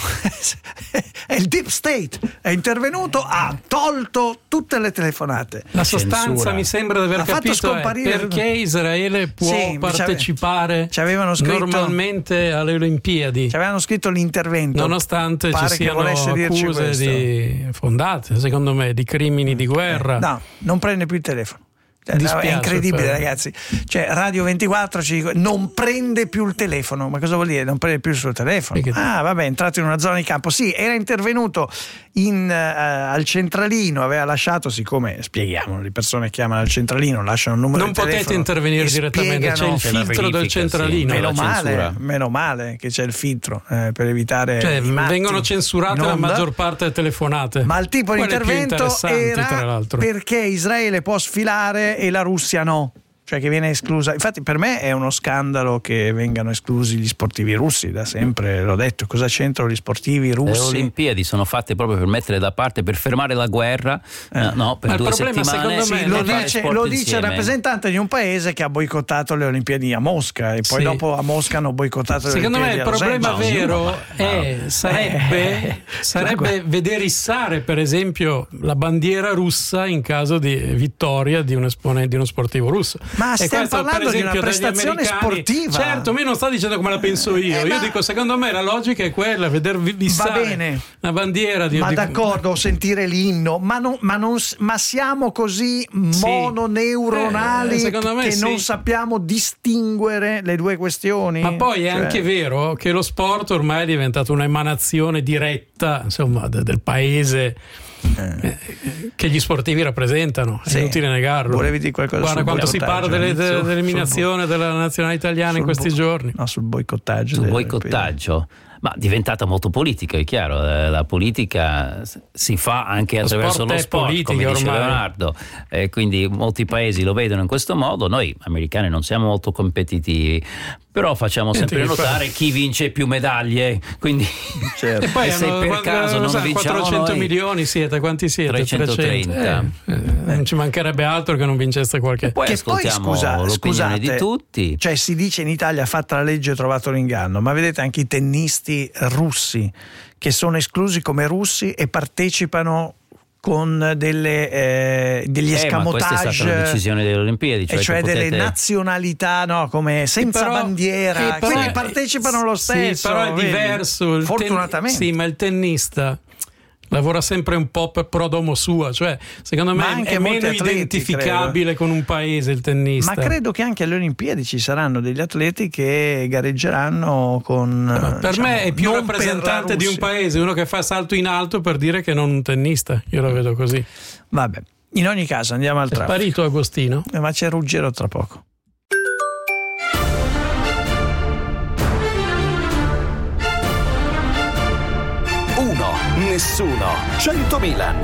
È il Deep State. È intervenuto, ha tolto tutte le telefonate. La sostanza censura. Mi sembra di aver capito perché Israele può partecipare normalmente alle Olimpiadi. Ci avevano scritto l'intervento. Nonostante ci siano accuse fondate, secondo me, di crimini di guerra. No, non prende più il telefono. È incredibile, ragazzi. Cioè, Radio 24 ci dice non prende più il telefono. Ma cosa vuol dire? Non prende più il suo telefono? Vabbè, è entrato in una zona di campo. Sì, era intervenuto al centralino, aveva lasciato, siccome spieghiamo, le persone che chiamano al centralino lasciano il numero di telefono. Non potete intervenire direttamente, c'è il filtro del centralino. Meno male che c'è il filtro per evitare. Cioè, vengono censurate la maggior parte delle telefonate. Ma il tipo di intervento era perché Israele può sfilare e la Russia no, cioè che viene esclusa. Infatti per me è uno scandalo che vengano esclusi gli sportivi russi, da sempre l'ho detto. Cosa c'entrano gli sportivi russi? Le Olimpiadi sono fatte proprio per mettere da parte, per fermare la guerra, per ma 2 settimane. Sì, lo dice il rappresentante di un paese che ha boicottato le Olimpiadi a Mosca e poi dopo a Mosca hanno boicottato le Olimpiadi. Secondo me il problema vero sarebbe vedere issare per esempio la bandiera russa in caso di vittoria di uno sportivo russo. Ma stiamo parlando di una prestazione sportiva. Certo, me non sto dicendo come la penso io. Io dico, secondo me la logica è quella, veder vissare una bandiera di... Ma d'accordo, sentire l'inno, ma siamo così mononeuronali che non sappiamo distinguere le due questioni? Ma poi è anche vero che lo sport ormai è diventato un'emanazione diretta, insomma, del paese che gli sportivi rappresentano, è inutile negarlo. Volevi dire qualcosa? Guarda quanto si parla dell'eliminazione della nazionale italiana in questi giorni. No, sul boicottaggio. Sul boicottaggio. Ma diventata molto politica, è chiaro, la politica si fa anche attraverso lo sport, come dice Leonardo, quindi molti paesi lo vedono in questo modo. Noi americani non siamo molto competitivi, però facciamo sempre notare chi vince più medaglie, quindi certo. E poi se per caso non vinciamo 400 noi, milioni siete, quanti siete? 330. Non ci mancherebbe altro che non vinceste qualche. Poi ascoltiamo l'opinione di tutti. Cioè si dice in Italia fatta la legge trovato l'inganno, ma vedete anche i tennisti russi che sono esclusi come russi e partecipano con degli escamotage, questa è stata la decisione delle Olimpiadi, cioè delle nazionalità come senza bandiera, quindi partecipano lo stesso. Sì, però è diverso. Fortunatamente. Sì, ma il tennista lavora sempre un po' pro domo sua, cioè secondo me è meno identificabile con un paese il tennista. Ma credo che anche alle Olimpiadi ci saranno degli atleti che gareggeranno con per me è più rappresentante di un paese uno che fa salto in alto, per dire, che non un tennista. Io lo vedo così. Vabbè, in ogni caso andiamo al traffico. È sparito Agostino? Ma c'è Ruggero tra poco. Nessuno 100 Milan.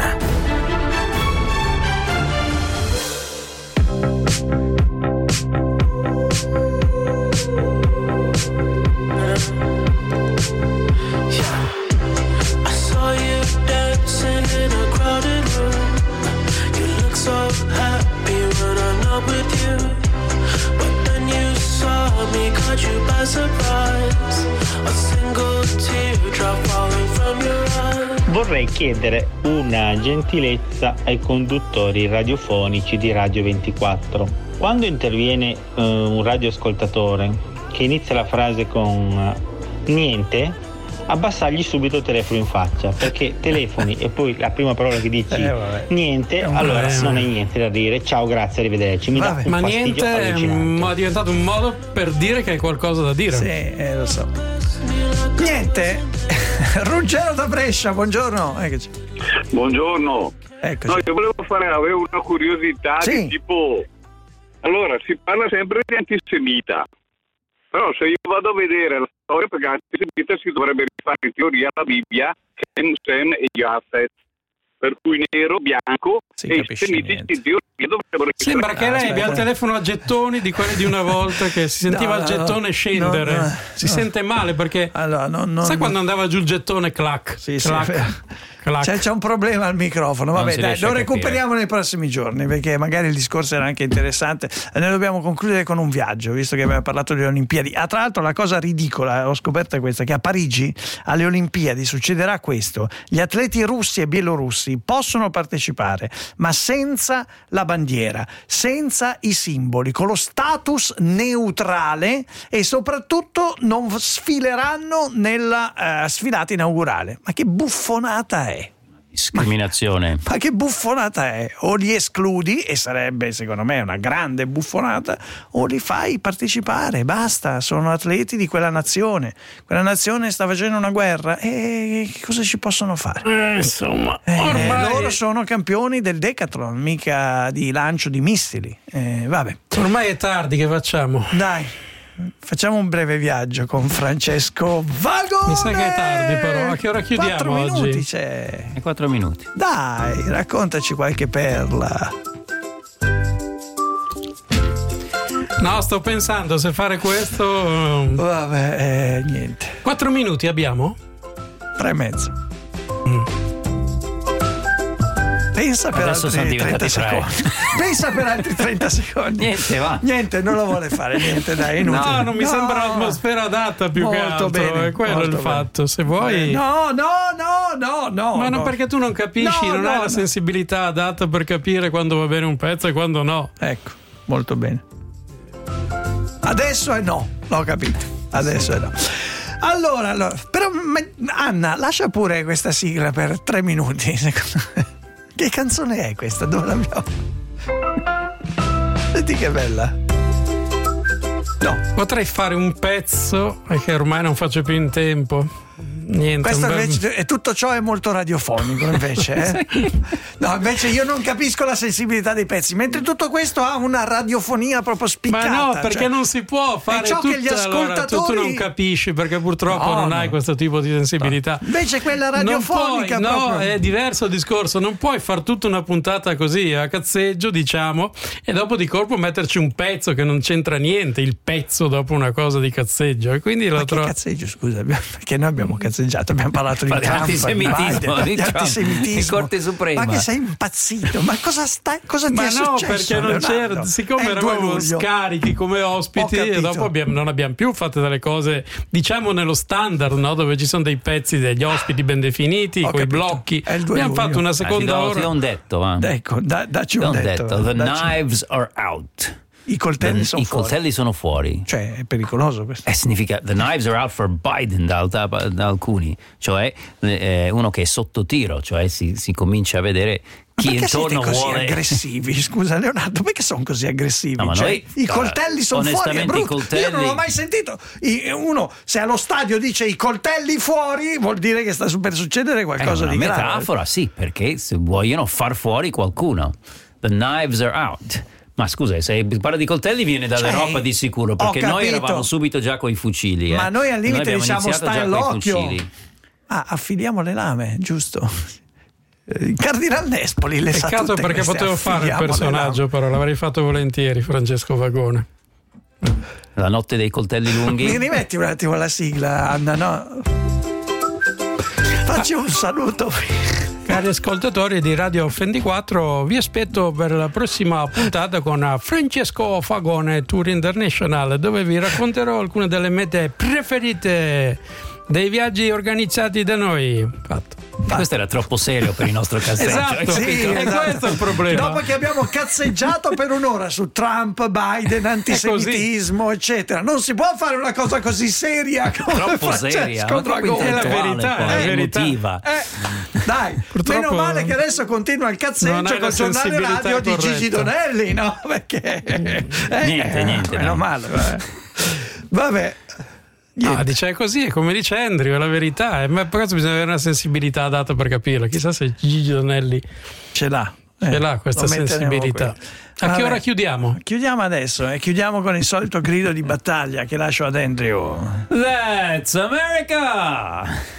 I saw you dancing in a crowded room. You look so happy when I'm not with you. But then you saw me, caught you by surprise. A single teardrop falling from your eyes. Vorrei chiedere una gentilezza ai conduttori radiofonici di Radio 24. Quando interviene un radioascoltatore che inizia la frase con niente, abbassargli subito il telefono in faccia, perché telefoni e poi la prima parola che dici niente, allora non è niente da dire, ciao, grazie, arrivederci. Ma niente è diventato un modo per dire che hai qualcosa da dire. Sì, lo so. Niente. Ruggero da Brescia, buongiorno. Buongiorno. Eccoci. No, io avevo una curiosità di tipo. Allora, si parla sempre di antisemita, però se io vado a vedere la storia, perché antisemita si dovrebbe rifare in teoria la Bibbia, Sem e Jafet, per cui nero, bianco e i semitici in teoria dovrebbero. Sembra che lei abbia il telefono a gettoni di quelli di una volta, che si sentiva il gettone scendere. Si sente male perché sai quando andava giù il gettone, clac, clac. C'è un problema al microfono. Vabbè, dai, lo recuperiamo nei prossimi giorni, perché magari il discorso era anche interessante. Noi dobbiamo concludere con un viaggio, visto che abbiamo parlato delle Olimpiadi. Tra l'altro la cosa ridicola, ho scoperto, è questa, che a Parigi alle Olimpiadi succederà questo: gli atleti russi e bielorussi possono partecipare, ma senza la bandiera, senza i simboli, con lo status neutrale, e soprattutto non sfileranno nella sfilata inaugurale. Ma che buffonata è! Discriminazione. Ma che buffonata è? O li escludi, e sarebbe secondo me una grande buffonata, o li fai partecipare, basta, sono atleti di quella nazione sta facendo una guerra, e cosa ci possono fare? Insomma, loro sono campioni del decathlon, mica di lancio di missili. Vabbè. Ormai è tardi, che facciamo? Dai, facciamo un breve viaggio con Francesco Vagone. Mi sa che è tardi, però. A che ora chiudiamo 4 minuti oggi? C'è. 4 minuti. Dai, raccontaci qualche perla. No, sto pensando se fare questo. Vabbè, niente. 4 minuti abbiamo? 3 e mezzo. Pensa per altri 30 secondi. Pensa per altri 30 secondi. Niente, va. Niente, non lo vuole fare, niente, dai, inutile. No, non mi sembra l'atmosfera adatta, più che altro. Bene, è quello il fatto. Se vuoi. No. Ma non, perché tu non capisci, non hai la sensibilità adatta per capire quando va bene un pezzo e quando no. Ecco, molto bene. Adesso è no, l'ho capito. Adesso è no. Allora, però Anna, lascia pure questa sigla per 3 minuti, secondo me. Che canzone è questa? Dove l'abbiamo? Senti che bella. No, potrei fare un pezzo che ormai non faccio più in tempo. Niente. Questo invece, e tutto ciò è molto radiofonico invece. No, invece io non capisco la sensibilità dei pezzi, mentre tutto questo ha una radiofonia proprio spiccata. Ma no, perché non si può fare tutto. Che gli ascoltatori... tu non capisci, perché purtroppo non hai questo tipo di sensibilità. No. Invece quella radiofonica no, è diverso il discorso. Non puoi far tutta una puntata così a cazzeggio, diciamo, e dopo di colpo metterci un pezzo che non c'entra niente, il pezzo dopo una cosa di cazzeggio. E quindi che cazzeggio, scusa, perché noi abbiamo cazzeggiato, abbiamo parlato di antisemitismo, di antisemitismo. Corte Suprema. Ma che sei impazzito? Ma cosa ti è successo? Ma no, perché non c'era, siccome eravamo scarichi come ospiti e dopo non abbiamo più fatto delle cose, diciamo, nello standard, no? Dove ci sono dei pezzi degli ospiti ben definiti, con i blocchi. Abbiamo fatto una seconda ora. Ti ho detto, ecco, dacci un detto. The knives are out. I coltelli sono fuori. Cioè, è pericoloso questo. Significa the knives are out for Biden da alcuni, cioè uno che è sotto tiro, cioè si comincia a vedere chi intorno così vuole. Aggressivi? Scusa Leonardo, perché sono così aggressivi? No, i coltelli sono fuori, è brutto. Io non l'ho mai sentito. Uno, se allo stadio dice i coltelli fuori, vuol dire che sta per succedere qualcosa di grave. È una metafora, sì, perché se vogliono far fuori qualcuno. The knives are out. Ma scusa, se parla di coltelli viene dall'Europa di sicuro, perché noi eravamo subito già con i fucili. Ma noi al limite diciamo stai all'occhio. Affiliamo le lame, giusto? Il Cardinal Nespoli le sa tutte. Peccato, perché potevo fare il personaggio, però l'avrei fatto volentieri, Francesco Vagone. La notte dei coltelli lunghi. Mi rimetti un attimo la sigla, Anna, no? Facci un saluto. Cari ascoltatori di Radio 24, vi aspetto per la prossima puntata con Francesco Vagone Tour International, dove vi racconterò alcune delle mete preferite dei viaggi organizzati da noi. Fatto. Questo era troppo serio per il nostro cassetto. Esatto, esatto. Questo è il problema. Dopo che abbiamo cazzeggiato per un'ora su Trump, Biden, antisemitismo, eccetera, non si può fare una cosa così seria come troppo seria, troppo intellettuale, è la verità. Dai, purtroppo meno male che adesso continua il cazzeggio col giornale radio di Gigi Donelli, no? Perché niente, meno male. Vabbè. No, dice così, come dice Andrew, è la verità. Ma per questo bisogna avere una sensibilità adatta per capirlo. Chissà se Gigi Donelli ce l'ha questa sensibilità. A che ora chiudiamo? Chiudiamo adesso e chiudiamo con il solito grido di battaglia che lascio ad Andrew. That's America!